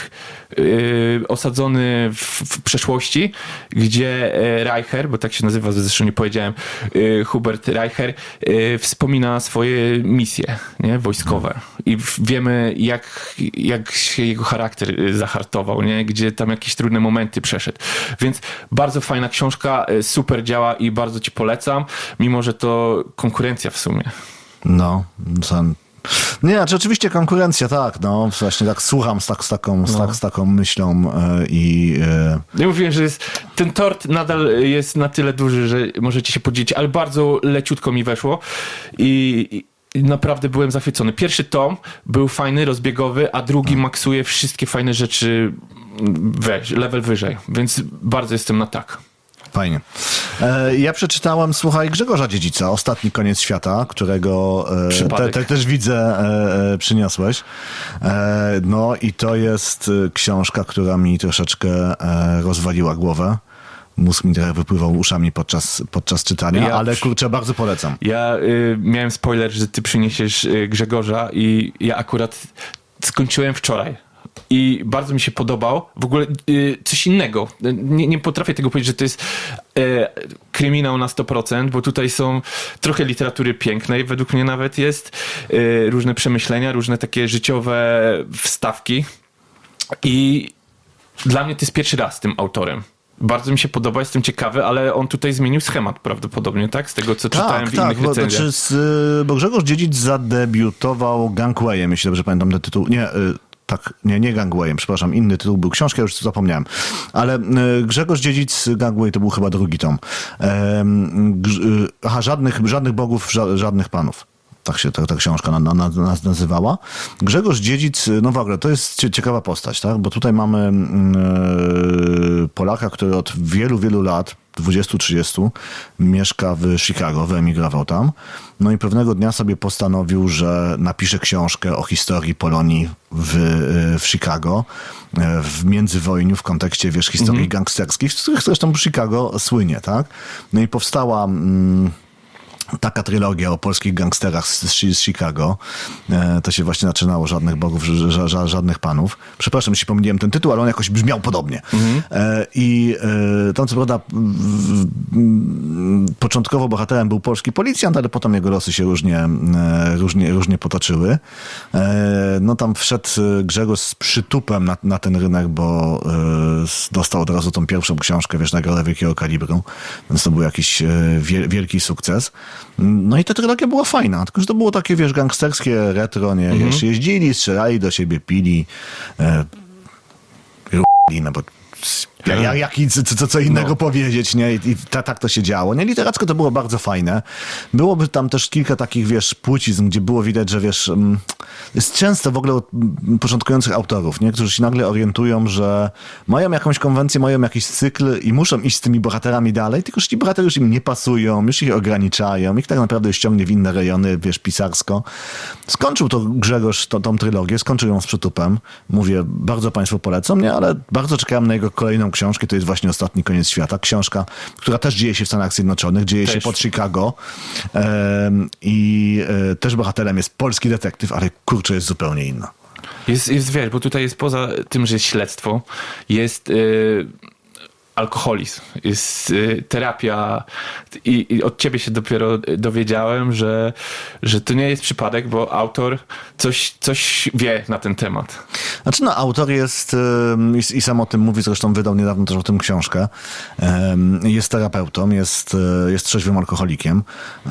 y, osadzony w, w przeszłości, gdzie Reicher, bo tak się nazywa, zresztą nie powiedziałem, y, Hubert Reicher, y, wspomina swoje misje, nie, wojskowe. I wiemy, jak, jak się jego charakter zahartował, nie, gdzie tam jakieś trudne momenty przeszedł. Więc bardzo fajna książka, super działa i bardzo ci polecam, mimo że to konkurencja w sumie. No, sam Nie, znaczy oczywiście konkurencja, tak, no właśnie tak słucham z, tak, z, taką, z, No. tak, z taką myślą yy, i... Yy. Ja mówiłem, że jest, ten tort nadal jest na tyle duży, że możecie się podzielić, ale bardzo leciutko mi weszło i, i naprawdę byłem zachwycony. Pierwszy tom był fajny, rozbiegowy, a drugi no. maksuje wszystkie fajne rzeczy weź, level wyżej, więc bardzo jestem na tak. Fajnie. E, ja przeczytałem, słuchaj, Grzegorza Dziedzica, Ostatni koniec świata, którego e, te, te, też widzę e, e, przyniosłeś. E, no i to jest książka, która mi troszeczkę e, rozwaliła głowę. Mózg mi trochę wypływał uszami podczas, podczas czytania, Ja ale przy- kurczę, bardzo polecam. Ja y, miałem spoiler, że ty przyniesiesz y, Grzegorza i ja akurat skończyłem wczoraj. I bardzo mi się podobał. W ogóle y, coś innego. Nie, nie potrafię tego powiedzieć, że to jest y, kryminał na sto procent, bo tutaj są trochę literatury pięknej. Według mnie nawet jest y, różne przemyślenia, różne takie życiowe wstawki. I dla mnie to jest pierwszy raz z tym autorem. Bardzo mi się podoba, jestem ciekawy, ale on tutaj zmienił schemat prawdopodobnie, tak? Z tego, co czytałem w innych bo, recenzjach. znaczy z, bo Grzegorz Dziedzic zadebiutował Gangwayem, jeśli dobrze pamiętam ten tytuł. Nie, y, tak, nie, nie Gangwayem, przepraszam, inny tytuł był książka, już zapomniałem. Ale y, Grzegorz Dziedzic, Gangway to był chyba drugi tom. Ehm, grz, y, aha, żadnych, żadnych bogów, ża, żadnych panów. Tak się ta, ta książka na, na, na, nazywała. Grzegorz Dziedzic, no w ogóle, to jest ciekawa postać, tak? Bo tutaj mamy yy, Polaka, który od wielu, wielu lat, dwudziestu trzydziestu, mieszka w Chicago, wyemigrował tam. No i pewnego dnia sobie postanowił, że napisze książkę o historii Polonii w, w Chicago, w międzywojniu, w kontekście, wiesz, historii mm-hmm. gangsterskich, z których zresztą Chicago słynie, tak? No i powstała... Mm, taka trylogia o polskich gangsterach z, z Chicago. E, to się właśnie zaczynało, żadnych bogów, ża, ża, żadnych panów. Przepraszam, jeśli pomyliłem ten tytuł, ale on jakoś brzmiał podobnie. Mhm. E, I e, tam co prawda w, w, początkowo bohaterem był polski policjant, ale potem jego losy się różnie, e, różnie, różnie potoczyły. E, no tam wszedł Grzegorz z przytupem na, na ten rynek, bo e, dostał od razu tą pierwszą książkę, wiesz, nagrodę wielkiego kalibru, więc to był jakiś e, wielki sukces. No i ta trylogia była fajna, tylko że to było takie, wiesz, gangsterskie retro, nie? Mhm. Wiesz, jeździli, strzelali do siebie, pili, e, r***li, no bo jak, jak, co, co, co innego no. powiedzieć, nie? I, i ta, tak to się działo. Nie, literacko to było bardzo fajne. Byłoby tam też kilka takich, wiesz, płcizn, gdzie było widać, że wiesz, jest często w ogóle od początkujących autorów, nie? Którzy się nagle orientują, że mają jakąś konwencję, mają jakiś cykl i muszą iść z tymi bohaterami dalej, tylko że ci bohatery już im nie pasują, już ich ograniczają, ich tak naprawdę ściągnie w inne rejony, wiesz, pisarsko. Skończył to Grzegorz, to, tą trylogię, skończył ją z przytupem. Mówię, bardzo państwu polecam, nie? Ale bardzo czekałem na jego kolejną książkę, to jest właśnie Ostatni koniec świata. Książka, która też dzieje się w Stanach Zjednoczonych, dzieje też się pod Chicago um, i e, też bohaterem jest polski detektyw, ale kurczę, jest zupełnie inna. Jest, jest wiesz, bo tutaj jest poza tym, że jest śledztwo, jest yy, alkoholizm, jest yy, terapia i, i od ciebie się dopiero dowiedziałem, że, że to nie jest przypadek, bo autor coś, coś wie na ten temat. Znaczy no, autor jest i, i sam o tym mówi, zresztą wydał niedawno też o tym książkę, jest terapeutą, jest, jest trzeźwym alkoholikiem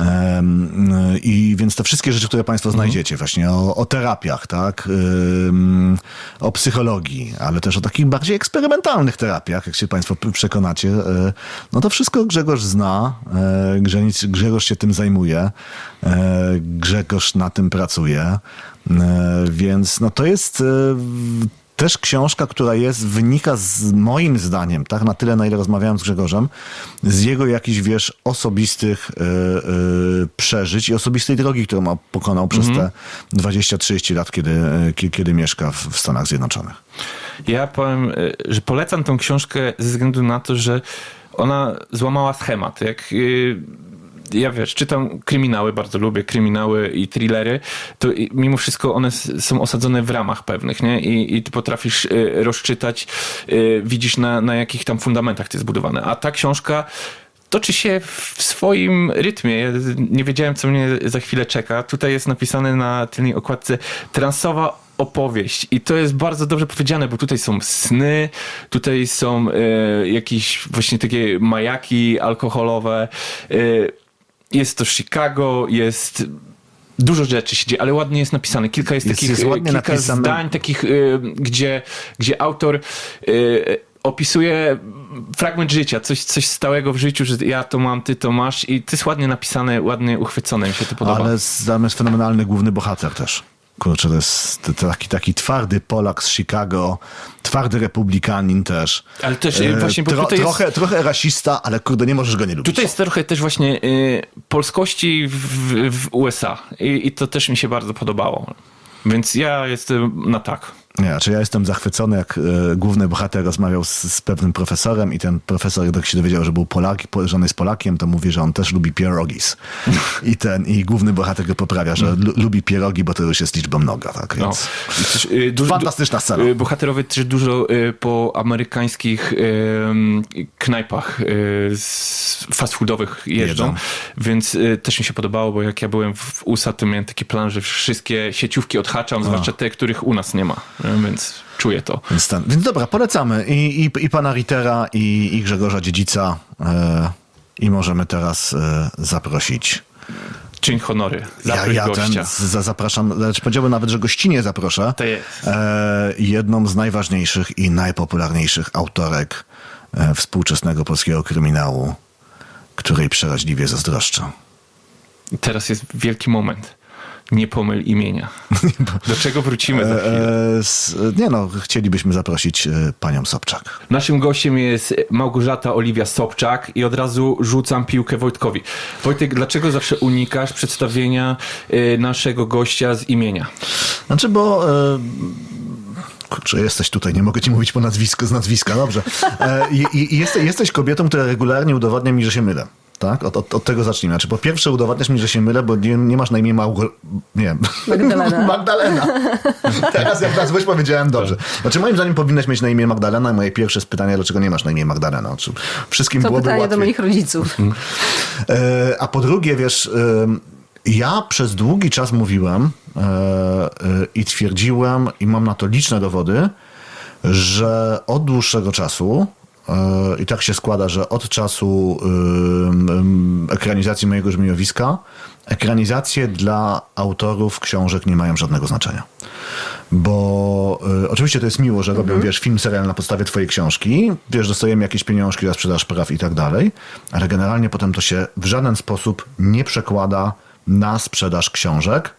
i więc te wszystkie rzeczy, które państwo znajdziecie właśnie o, o terapiach, tak, o psychologii, ale też o takich bardziej eksperymentalnych terapiach, jak się państwo przekonacie, no to wszystko Grzegorz zna, Grzegorz się tym zajmuje, Grzegorz na tym pracuje, więc no to jest też książka, która jest, wynika z moim zdaniem, tak, na tyle, na ile rozmawiałem z Grzegorzem, z jego jakichś, wiesz, osobistych yy, yy, przeżyć i osobistej drogi, którą pokonał przez mm-hmm. te dwadzieścia trzydzieści lat, kiedy, kiedy, kiedy mieszka w, w Stanach Zjednoczonych. Ja powiem, że polecam tą książkę ze względu na to, że ona złamała schemat. Jak yy... ja wiesz, czytam kryminały, bardzo lubię kryminały i thrillery, to mimo wszystko one są osadzone w ramach pewnych, nie? I, i ty potrafisz y, rozczytać, y, widzisz na, na jakich tam fundamentach to jest zbudowane. A ta książka toczy się w swoim rytmie. Ja nie wiedziałem, co mnie za chwilę czeka. Tutaj jest napisane na tylnej okładce transowa opowieść. I to jest bardzo dobrze powiedziane, bo tutaj są sny, tutaj są y, jakieś właśnie takie majaki alkoholowe. Y, Jest to Chicago, jest dużo rzeczy się dzieje, ale ładnie jest napisane. Kilka jest, jest takich, jest ładnie kilka napisane. zdań takich, y, gdzie, gdzie autor y, opisuje fragment życia, coś, coś stałego w życiu, że ja to mam, ty to masz i to jest ładnie napisane, ładnie uchwycone, mi się to podoba. Ale tam jest fenomenalny główny bohater też. Kurczę, to jest to taki, taki twardy Polak z Chicago, twardy republikanin też. Ale też e, właśnie, bo Tro, tutaj trochę, jest, trochę rasista, ale kurde, nie możesz go nie lubić. tutaj jest trochę też właśnie y, polskości w, w U S A I, i to też mi się bardzo podobało. Więc ja jestem na tak. Nie, znaczy ja jestem zachwycony, jak e, główny bohater rozmawiał z, z pewnym profesorem i ten profesor, jak się dowiedział, że był Polak, że on jest Polakiem, to mówi, że on też lubi pierogis. I ten, i główny bohater go poprawia, że lu, lubi pierogi, bo to już jest liczba mnoga, tak, więc no. Też, y, dużo, fantastyczna scena. Y, bohaterowie też dużo y, po amerykańskich y, knajpach y, fast foodowych jeżdżą, Jedzą. więc y, też mi się podobało, bo jak ja byłem w U S A, to miałem taki plan, że wszystkie sieciówki odhaczam, zwłaszcza te, których u nas nie ma. Więc czuję to. Więc, ten, więc dobra, polecamy i, i, i pana Rittera, i, i Grzegorza Dziedzica e, i możemy teraz e, zaprosić. Czyń honory. Zaproś ja ja gościa. ten, za, zapraszam, znaczy powiedziałbym nawet, że gościnie zaproszę. To jest. E, jedną z najważniejszych i najpopularniejszych autorek e, współczesnego polskiego kryminału, której przeraźliwie zazdroszczę. I teraz jest wielki moment. Nie pomyl imienia. Do czego wrócimy za chwilę? E, s, nie no, chcielibyśmy zaprosić e, panią Sobczak. Naszym gościem jest Małgorzata Oliwia Sobczak i od razu rzucam piłkę Wojtkowi. Wojtek, dlaczego zawsze unikasz przedstawienia y, naszego gościa z imienia? Znaczy, bo... E, Kurczę, jesteś tutaj, nie mogę ci mówić po nazwisku, z nazwiska, dobrze. E, i, i jesteś, jesteś kobietą, która regularnie udowadnia mi, że się mylę. Tak? Od, od, od tego zacznijmy. Znaczy, po pierwsze udowadniasz mi, że się mylę, bo nie, nie masz na imię Małgo... Nie wiem. Magdalena. Magdalena. Teraz jak nazwałeś, powiedziałem dobrze. Znaczy, moim zdaniem powinnaś mieć na imię Magdalena i moje pierwsze jest pytanie, dlaczego nie masz na imię Magdalena? Znaczy, wszystkim to byłoby pytanie łatwiej. do moich rodziców. E, a po drugie, wiesz... E, ja przez długi czas mówiłem e, e, i twierdziłem, i mam na to liczne dowody, że od dłuższego czasu, e, i tak się składa, że od czasu e, e, ekranizacji mojego żmiowiska, ekranizacje dla autorów książek nie mają żadnego znaczenia. Bo e, oczywiście to jest miło, że robią, wiesz, film, serial na podstawie twojej książki, wiesz, dostajemy jakieś pieniążki za sprzedaż praw i tak dalej, ale generalnie potem to się w żaden sposób nie przekłada na sprzedaż książek,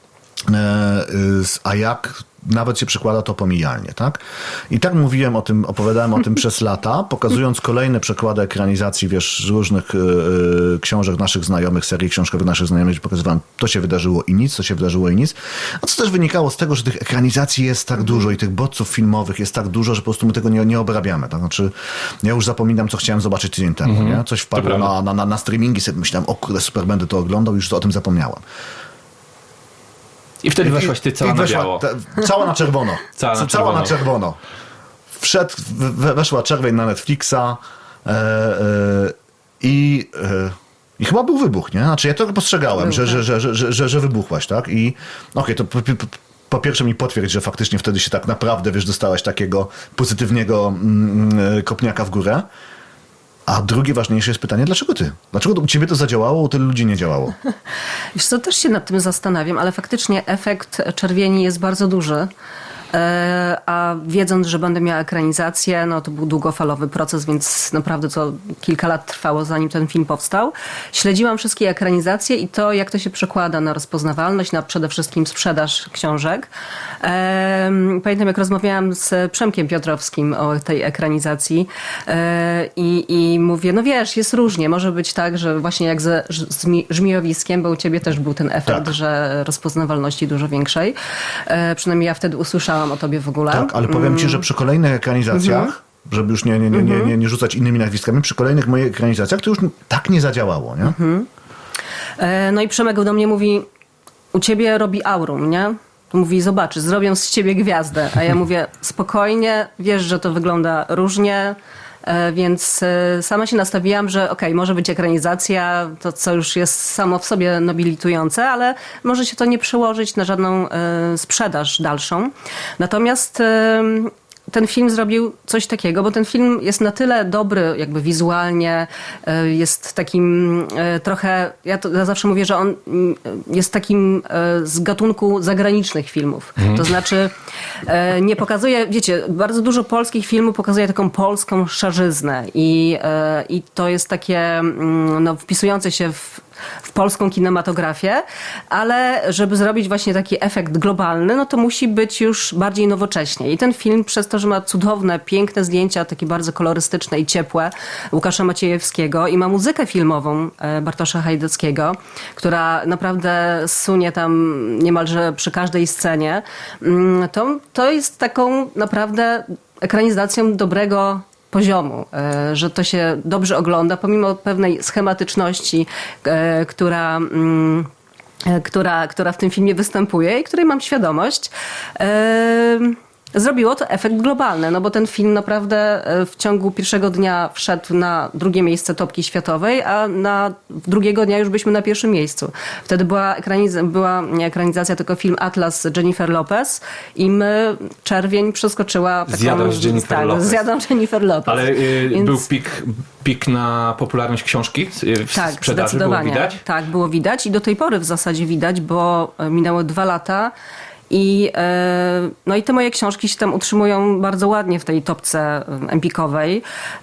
a jak nawet się przekłada, to pomijalnie, tak? I tak mówiłem o tym, opowiadałem o tym przez lata, pokazując kolejne przykłady ekranizacji, wiesz, różnych yy, książek naszych znajomych, serii książkowych naszych znajomych, pokazywałem, to się wydarzyło i nic, to się wydarzyło i nic, a co też wynikało z tego, że tych ekranizacji jest tak dużo i tych bodźców filmowych jest tak dużo, że po prostu my tego nie, nie obrabiamy, tak? Znaczy, ja już zapominam, co chciałem zobaczyć tydzień temu, mm-hmm. nie? Coś wpadło na, na, na, na streamingi, sobie myślałem, o kurde, super, będę to oglądał, już o tym zapomniałem. I wtedy weszłaś ty cała I na weszła, biało. Te, cała na czerwono. Cała na cała czerwono. na czerwono. Wszedł, we, weszła czerwień na Netflixa e, e, i, e, i chyba był wybuch, nie? Znaczy ja to postrzegałem, że, że, że, że, że, że wybuchłaś, tak? I okej, okay, to po, po, po pierwsze mi potwierdź, że faktycznie wtedy się tak naprawdę, wiesz, dostałaś takiego pozytywnego mm, kopniaka w górę. A drugie ważniejsze jest pytanie, dlaczego ty? Dlaczego u ciebie to zadziałało, u tylu ludzi nie działało? Wiesz co, też się nad tym zastanawiam, ale faktycznie efekt czerwieni jest bardzo duży. A wiedząc, że będę miała ekranizację, no to był długofalowy proces, więc naprawdę to kilka lat trwało, zanim ten film powstał. Śledziłam wszystkie ekranizacje i to, jak to się przekłada na rozpoznawalność, na przede wszystkim sprzedaż książek. Pamiętam, jak rozmawiałam z Przemkiem Piotrowskim o tej ekranizacji i, i mówię, no wiesz, jest różnie. Może być tak, że właśnie jak ze Żmijowiskiem, bo u ciebie też był ten efekt, tak, że rozpoznawalności dużo większej. Przynajmniej ja wtedy usłyszałam o tobie w ogóle. Tak, ale powiem ci, że przy kolejnych ekranizacjach, mm-hmm. żeby już nie, nie, nie, nie, nie, nie rzucać innymi nazwiskami, przy kolejnych moich ekranizacjach to już tak nie zadziałało, nie? Mm-hmm. No i Przemek do mnie mówi, u ciebie robi aurum, nie? To mówi, zobaczysz, zrobią z ciebie gwiazdę. A ja mówię, spokojnie, wiesz, że to wygląda różnie, więc sama się nastawiłam, że okej, okay, może być ekranizacja, to co już jest samo w sobie nobilitujące, ale może się to nie przełożyć na żadną y, sprzedaż dalszą. Natomiast y, ten film zrobił coś takiego, bo ten film jest na tyle dobry jakby wizualnie, jest takim trochę, ja, to, ja zawsze mówię, że on jest takim z gatunku zagranicznych filmów. Mhm. To znaczy nie pokazuje, wiecie, bardzo dużo polskich filmów pokazuje taką polską szarzyznę i, i to jest takie no, wpisujące się w w polską kinematografię, ale żeby zrobić właśnie taki efekt globalny, no to musi być już bardziej nowocześnie. I ten film przez to, że ma cudowne, piękne zdjęcia, takie bardzo kolorystyczne i ciepłe Łukasza Maciejewskiego i ma muzykę filmową Bartosza Hajdeckiego, która naprawdę sunie tam niemalże przy każdej scenie, to, to jest taką naprawdę ekranizacją dobrego poziomu, że to się dobrze ogląda, pomimo pewnej schematyczności, która, która, która w tym filmie występuje i której mam świadomość. Zrobiło to efekt globalny, no bo ten film naprawdę w ciągu pierwszego dnia wszedł na drugie miejsce topki światowej, a na drugiego dnia już byliśmy na pierwszym miejscu. Wtedy była, ekranizacja, była nie ekranizacja, tylko film Atlas z Jennifer Lopez i my Czerwień przeskoczyła taką... Zjadłeś Jennifer tak, Lopez. Zjadłam Jennifer Lopez. Ale yy, Więc... był pik, pik na popularność książki w tak, sprzedaży, zdecydowanie. było widać? Tak, było widać i do tej pory w zasadzie widać, bo minęły dwa lata I, no i te moje książki się tam utrzymują bardzo ładnie w tej topce empikowej.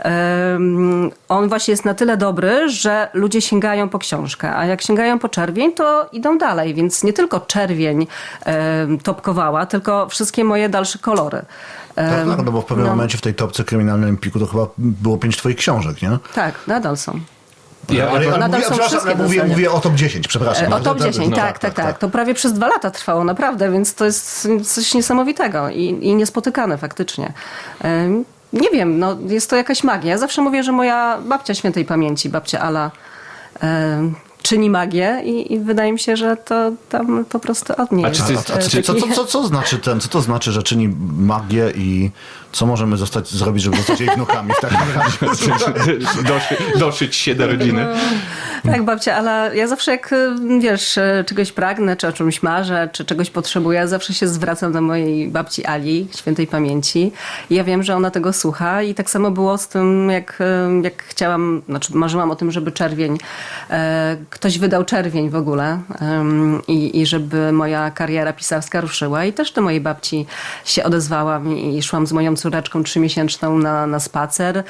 On właśnie jest na tyle dobry, że ludzie sięgają po książkę, a jak sięgają po Czerwień, to idą dalej, więc nie tylko Czerwień topkowała, tylko wszystkie moje dalsze kolory. Tak, no bo w pewnym no. momencie w tej topce kryminalnej Empiku to chyba było pięć twoich książek, nie? Tak, nadal są. Ja, ale, ale nadal mówię, są przepraszam, mówię, mówię o top dziesięć, przepraszam. O top dziesięć, no, tak, tak, tak, tak, tak. To prawie przez dwa lata trwało, naprawdę, więc to jest coś niesamowitego i, i niespotykane faktycznie. Nie wiem, no jest to jakaś magia. Ja zawsze mówię, że moja babcia świętej pamięci, babcia Ala, czyni magię i, i wydaje mi się, że to tam po prostu od niej. A, czy ty, a, a czy, co, co, co, co znaczy ten, co to znaczy, że czyni magię i co możemy zostać, zrobić, żeby zostać jej wnukami w takim razie? Doszy, doszyć się do rodziny. No, tak, babcia, ale ja zawsze jak, wiesz, czegoś pragnę, czy o czymś marzę, czy czegoś potrzebuję, zawsze się zwracam do mojej babci Ali, świętej pamięci. I ja wiem, że ona tego słucha i tak samo było z tym, jak, jak chciałam, znaczy marzyłam o tym, żeby Czerwień, ktoś wydał Czerwień w ogóle i, i żeby moja kariera pisarska ruszyła. I też do mojej babci się odezwałam i, i szłam z moją córeczką trzymiesięczną na, na spacer.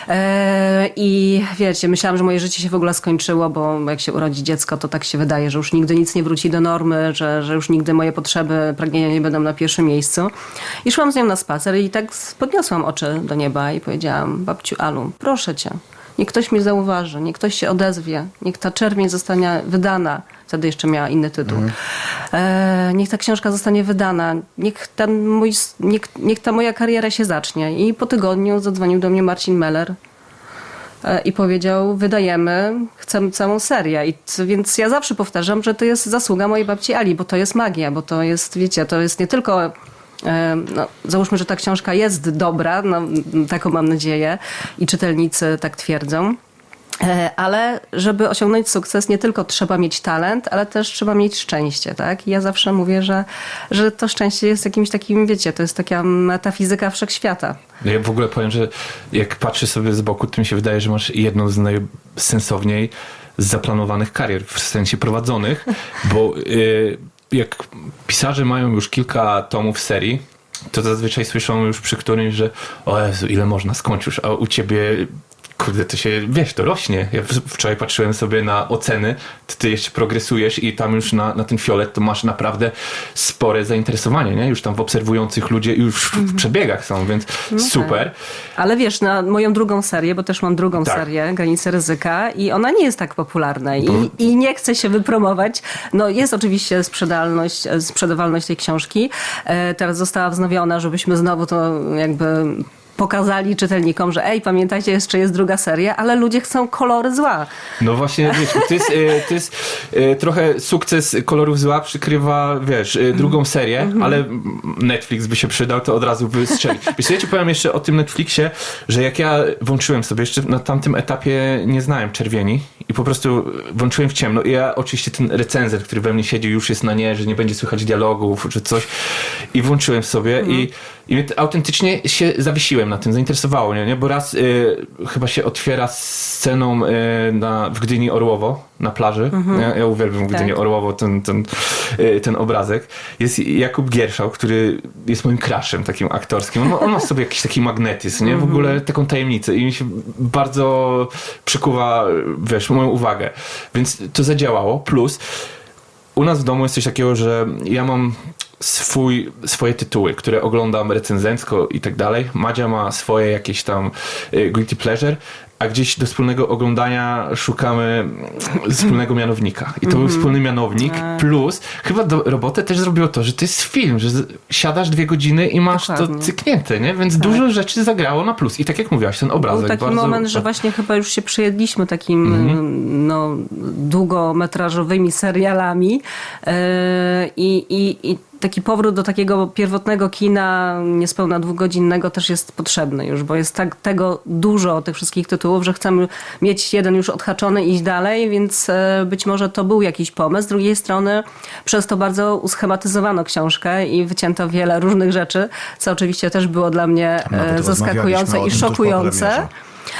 I wiecie, myślałam, że moje życie się w ogóle skończyło, bo jak się urodzi dziecko, to tak się wydaje, że już nigdy nic nie wróci do normy, że, że już nigdy moje potrzeby, pragnienia nie będą na pierwszym miejscu. I szłam z nią na spacer i tak podniosłam oczy do nieba i powiedziałam: babciu Alu, proszę cię, niech ktoś mnie zauważy, niech ktoś się odezwie, niech ta Czerwień zostanie wydana. Wtedy jeszcze miała inny tytuł. Mhm. E, niech ta książka zostanie wydana, niech, ten mój, niech, niech ta moja kariera się zacznie. I po tygodniu zadzwonił do mnie Marcin Meller e, i powiedział: wydajemy, chcemy całą serię. I t, więc ja zawsze powtarzam, że to jest zasługa mojej babci Ali, bo to jest magia, bo to jest, wiecie, to jest nie tylko... No, załóżmy, że ta książka jest dobra, no, taką mam nadzieję i czytelnicy tak twierdzą, ale żeby osiągnąć sukces nie tylko trzeba mieć talent, ale też trzeba mieć szczęście, tak? I ja zawsze mówię, że, że to szczęście jest jakimś takim, wiecie, to jest taka metafizyka wszechświata. Ja w ogóle powiem, że jak patrzę sobie z boku, to mi się wydaje, że masz jedną z najsensowniej zaplanowanych karier, w sensie prowadzonych, bo yy, jak pisarze mają już kilka tomów serii, to zazwyczaj słyszą już przy którymś, że o Jezu, ile można, skończysz, a u ciebie, kurde, to się, wiesz, to rośnie. Ja wczoraj patrzyłem sobie na oceny, to ty jeszcze progresujesz i tam już na, na ten fiolet to masz naprawdę spore zainteresowanie, nie? Już tam w obserwujących ludzie już w przebiegach są, więc no super. Tak. Ale wiesz, na moją drugą serię, bo też mam drugą tak. serię, Granice ryzyka i ona nie jest tak popularna i, bo... i nie chce się wypromować. No jest oczywiście sprzedalność, sprzedawalność tej książki. E, teraz została wznowiona, żebyśmy znowu to jakby pokazali czytelnikom, że ej, pamiętajcie, jeszcze jest druga seria, ale ludzie chcą kolory zła. No właśnie, wiesz, to jest, to jest trochę sukces kolorów zła przykrywa, wiesz, drugą serię, mm-hmm. ale Netflix by się przydał, to od razu by strzelił. Wiesz, ja ci powiem jeszcze o tym Netflixie, że jak ja włączyłem sobie, jeszcze na tamtym etapie nie znałem czerwieni i po prostu włączyłem w ciemno i ja oczywiście ten recenzent, który we mnie siedzi, już jest na nie, że nie będzie słychać dialogów czy coś i włączyłem sobie mm. i, i autentycznie się zawiesiłem na tym, zainteresowało mnie, nie? Bo raz y, chyba się otwiera sceną y, na, w Gdyni Orłowo, na plaży. Mm-hmm. Ja, ja uwielbiam w Gdyni tak. Orłowo ten, ten, y, ten obrazek. Jest Jakub Gierszał, który jest moim crushem takim aktorskim. On ma, on ma sobie jakiś taki magnetyzm, nie? W ogóle taką tajemnicę i mi się bardzo przykuwa, wiesz, moją uwagę. Więc to zadziałało. Plus u nas w domu jest coś takiego, że ja mam swój, swoje tytuły, które oglądam recenzencko i tak dalej. Madzia ma swoje jakieś tam y, guilty pleasure, a gdzieś do wspólnego oglądania szukamy wspólnego mianownika. I to mm. był wspólny mianownik, plus chyba do, robotę też zrobiło to, że to jest film, że siadasz dwie godziny i masz Dokładnie. to cyknięte, nie? Więc tak. dużo rzeczy zagrało na plus. I tak jak mówiłaś, ten obrazek był taki bardzo... moment, że właśnie chyba już się przejedliśmy takim mm. no, długometrażowymi serialami yy, i, i, i taki powrót do takiego pierwotnego kina niespełna dwugodzinnego też jest potrzebny już, bo jest tak tego dużo tych wszystkich tytułów, że chcemy mieć jeden już odhaczony i iść dalej, więc być może to był jakiś pomysł. Z drugiej strony przez to bardzo uschematyzowano książkę i wycięto wiele różnych rzeczy, co oczywiście też było dla mnie zaskakujące i szokujące.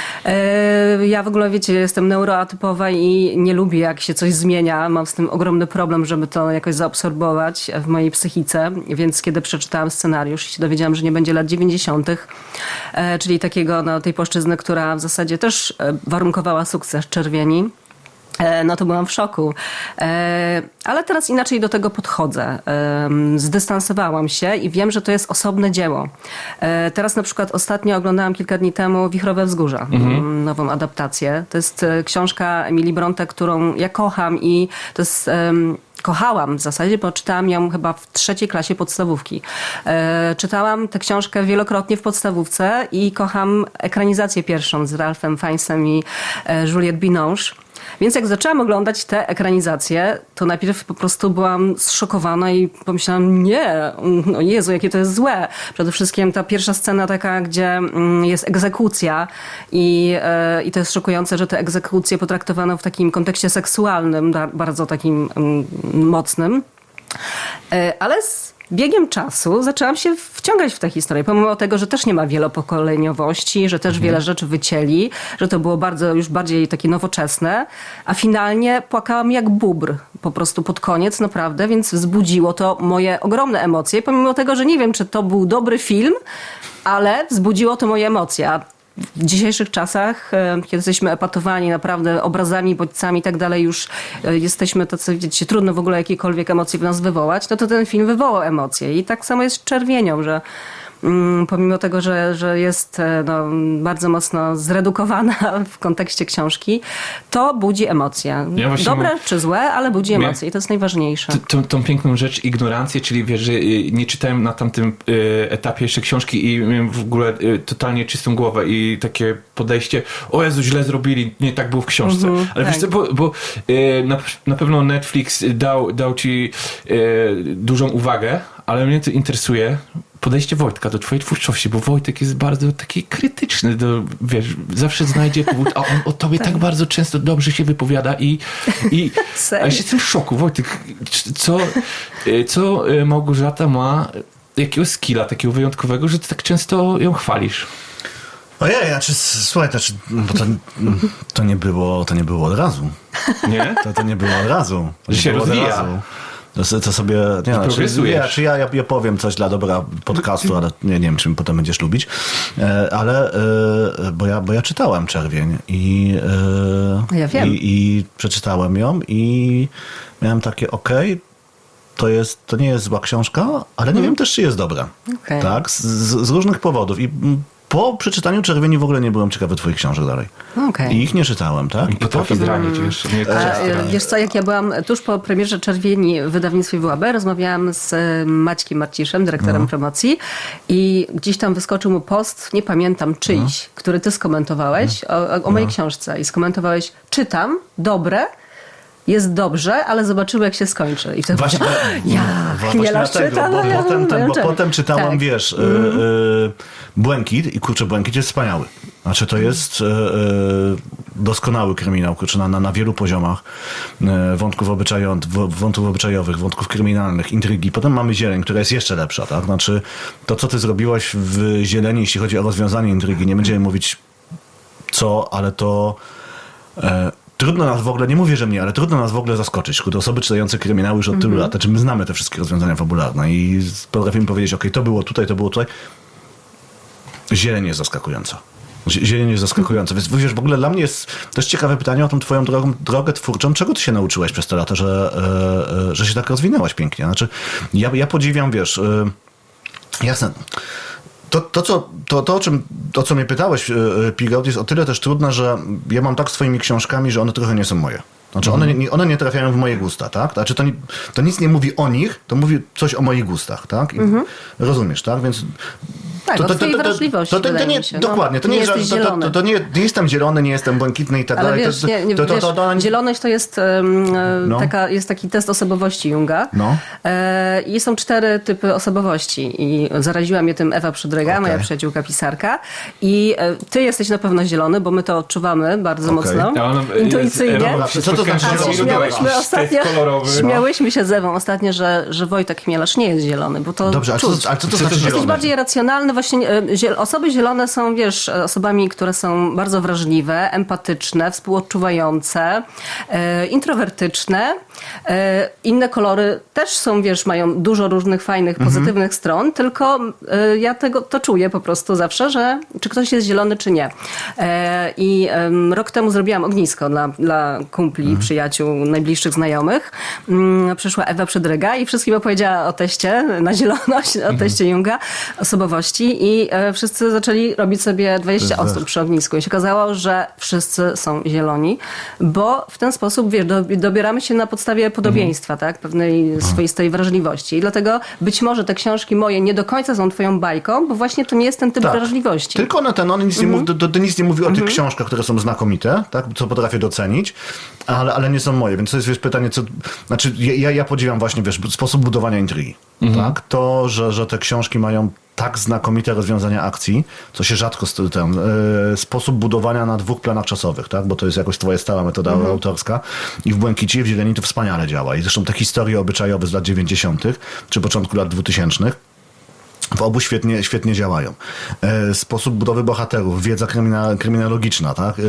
Ja w ogóle, wiecie, jestem neuroatypowa i nie lubię, jak się coś zmienia. Mam z tym ogromny problem, żeby to jakoś zaabsorbować w mojej psychice, więc kiedy przeczytałam scenariusz i się dowiedziałam, że nie będzie lat dziewięćdziesiątych, czyli takiego, no, tej płaszczyzny, która w zasadzie też warunkowała sukces Czerwieni, no to byłam w szoku. Ale teraz inaczej do tego podchodzę. Zdystansowałam się i wiem, że to jest osobne dzieło. Teraz na przykład ostatnio oglądałam kilka dni temu Wichrowe Wzgórza, mhm. nową adaptację. To jest książka Emilii Bronte, którą ja kocham i to jest... Kochałam w zasadzie, bo czytałam ją chyba w trzeciej klasie podstawówki. E, czytałam tę książkę wielokrotnie w podstawówce i kocham ekranizację pierwszą z Ralphem Fiennesem i e, Juliette Binoche. Więc jak zaczęłam oglądać tę ekranizację, to najpierw po prostu byłam zszokowana i pomyślałam, nie, no Jezu, jakie to jest złe. Przede wszystkim ta pierwsza scena taka, gdzie jest egzekucja i, i to jest szokujące, że tę egzekucję potraktowano w takim kontekście seksualnym, bardzo takim mocnym. Ale z biegiem czasu zaczęłam się wciągać w tę historię, pomimo tego, że też nie ma wielopokoleniowości, że też mhm. wiele rzeczy wycięli, że to było bardzo już bardziej takie nowoczesne, a finalnie płakałam jak bóbr po prostu pod koniec, naprawdę, więc wzbudziło to moje ogromne emocje, pomimo tego, że nie wiem, czy to był dobry film, ale wzbudziło to moje emocje. A w dzisiejszych czasach, kiedy jesteśmy epatowani naprawdę obrazami, bodźcami i tak dalej, już jesteśmy tacy, wiecie, trudno w ogóle jakiekolwiek emocje w nas wywołać, no to ten film wywołał emocje. I tak samo jest z Czerwienią, że mm, pomimo tego, że, że jest no, bardzo mocno zredukowana w kontekście książki, to budzi emocje. Ja Dobre mam... czy złe, ale budzi emocje ja... i to jest najważniejsze. T- tą, tą piękną rzecz, ignorancję, czyli wiesz, że nie czytałem na tamtym y, etapie jeszcze książki i miałem w ogóle y, totalnie czystą głowę i takie podejście, o Jezu, źle zrobili, nie tak było w książce. Mm-hmm, ale tak. wiesz co, bo, bo y, na, na pewno Netflix dał, dał ci y, dużą uwagę, ale mnie to interesuje podejście Wojtka do twojej twórczości, bo Wojtek jest bardzo taki krytyczny, do, wiesz, zawsze znajdzie powód, a on o tobie tak, tak bardzo często dobrze się wypowiada i, i a ja się jestem w szoku. Wojtek, co, co Małgorzata ma, jakiego skilla takiego wyjątkowego, że ty tak często ją chwalisz? Ojej, znaczy, słuchaj, to, bo to, to nie było, to nie było od razu. Nie? To, to nie było od razu. To że się rozwija. To, to sobie, nie no, czy, ja, czy ja, ja powiem coś dla dobra podcastu, ale nie, nie wiem, czy potem będziesz lubić, ale bo ja, bo ja czytałem Czerwień i, ja wiem. i, i przeczytałem ją i miałem takie okej, okay, to jest, to nie jest zła książka, ale nie hmm. wiem też, czy jest dobra. Okay. Tak? Z, z różnych powodów i po przeczytaniu Czerwieni w ogóle nie byłem ciekawy twoich książek dalej. Okay. I ich nie czytałem, tak? I potrafi zranić, wiesz. Nie e, wiesz co, jak ja byłam tuż po premierze Czerwieni w wydawnictwie W A B, rozmawiałam z Maćkiem Marciszem, dyrektorem no. promocji i gdzieś tam wyskoczył mu post, nie pamiętam czyjś, no. który ty skomentowałeś no. o, o mojej no. książce i skomentowałeś, czytam, dobre, jest dobrze, ale zobaczymy, jak się skończy. I wtedy właśnie, ja, Chmielarz czyta, bo, no, potem, ten, bo potem czytałam, tak. wiesz, mm. y, y, Błękit i kurczę, Błękit jest wspaniały. Znaczy to jest y, y, doskonały kryminał, kurczę, na, na, na wielu poziomach y, wątków, obyczajo, wątków obyczajowych, wątków kryminalnych, intrygi. Potem mamy Zieleń, która jest jeszcze lepsza, tak? Znaczy to, co ty zrobiłaś w Zieleni, jeśli chodzi o rozwiązanie intrygi, nie będziemy mówić co, ale to... Y, Trudno nas w ogóle, nie mówię, że mnie, ale trudno nas w ogóle zaskoczyć. Kurde, osoby czytające kryminały już od tylu mm-hmm. lat, znaczy my znamy te wszystkie rozwiązania fabularne i potrafimy powiedzieć, okej, okay, to było tutaj, to było tutaj. Zieleń jest zaskakująca. Zieleń jest zaskakująca. Więc wiesz, w ogóle dla mnie jest też ciekawe pytanie o tą twoją drogą, drogę twórczą. Czego ty się nauczyłeś przez te lata, że, e, że się tak rozwinęłaś pięknie? Znaczy, ja, ja podziwiam, wiesz, e, jasne... To, to, co, to, to, o czym, to, co mnie pytałeś, Pigout, jest o tyle też trudne, że ja mam tak z swoimi książkami, że one trochę nie są moje. Znaczy one nie, one nie trafiają w moje gusta, tak? Znaczy to, nie, to nic nie mówi o nich, to mówi coś o moich gustach, tak? I mm-hmm. Rozumiesz, tak? Więc... Tak, to, o to, twojej to, to, wrażliwości, to, to, to, to nie, się. Dokładnie. To nie, nie, nie jest, to, to, to, to nie, nie jestem zielony, nie jestem błękitny i tak ale dalej. Wiesz, to, nie, nie, to, to, wiesz, to, to, to, zieloność to jest, um, no. taka, jest taki test osobowości Junga. No. E, I są cztery typy osobowości. I zaraziła mnie tym Ewa Przydryga, okay. moja przyjaciółka pisarka. I e, ty jesteś na pewno zielony, bo my to odczuwamy bardzo okay. mocno. Ja ona, intuicyjnie. Jest, co to znaczy? Śmiałyśmy ostatnio, kolorowy, śmiałyśmy się z Ewą ostatnio, że, że Wojtek Chmielarz nie jest zielony. Bo to Dobrze, a co, a co to znaczy Jesteś zielony? bardziej racjonalny. Właśnie ziel, osoby zielone są, wiesz, osobami, które są bardzo wrażliwe, empatyczne, współodczuwające, e, introwertyczne. E, inne kolory też są, wiesz, mają dużo różnych fajnych, pozytywnych mm-hmm. stron, tylko e, ja tego to czuję po prostu zawsze, że czy ktoś jest zielony, czy nie. E, I e, rok temu zrobiłam ognisko dla, dla kumpli, mm-hmm. przyjaciół, najbliższych znajomych. Mm, przyszła Ewa Przydryga i wszystkim opowiedziała o teście na zieloność, o teście mm-hmm. Junga, osobowości i e, wszyscy zaczęli robić sobie dwadzieścia osób przy ognisku. I się okazało, że wszyscy są zieloni, bo w ten sposób, wiesz, do, dobieramy się na podstawie podobieństwa, mhm. tak? Pewnej swoistej wrażliwości. I dlatego być może te książki moje nie do końca są twoją bajką, bo właśnie to nie jest ten typ tak. wrażliwości. Tylko one ten, one nic, mhm. nie, mówi, to, to nic nie mówi o mhm. tych książkach, które są znakomite, tak? Co potrafię docenić, ale, ale nie są moje. Więc to jest, wiesz, pytanie, co... Znaczy, ja, ja podziwiam właśnie, wiesz, sposób budowania intrygi. Mhm. Tak? To, że, że te książki mają tak znakomite rozwiązania akcji, co się rzadko ten e, sposób budowania na dwóch planach czasowych, tak? Bo to jest jakoś twoja stała metoda mm-hmm. autorska i w Błękicie i w Zieleni to wspaniale działa. I zresztą te historie obyczajowe z lat dziewięćdziesiątych czy początku lat dwutysięcznych w obu świetnie, świetnie działają. E, sposób budowy bohaterów, wiedza krymina, kryminologiczna, tak? E,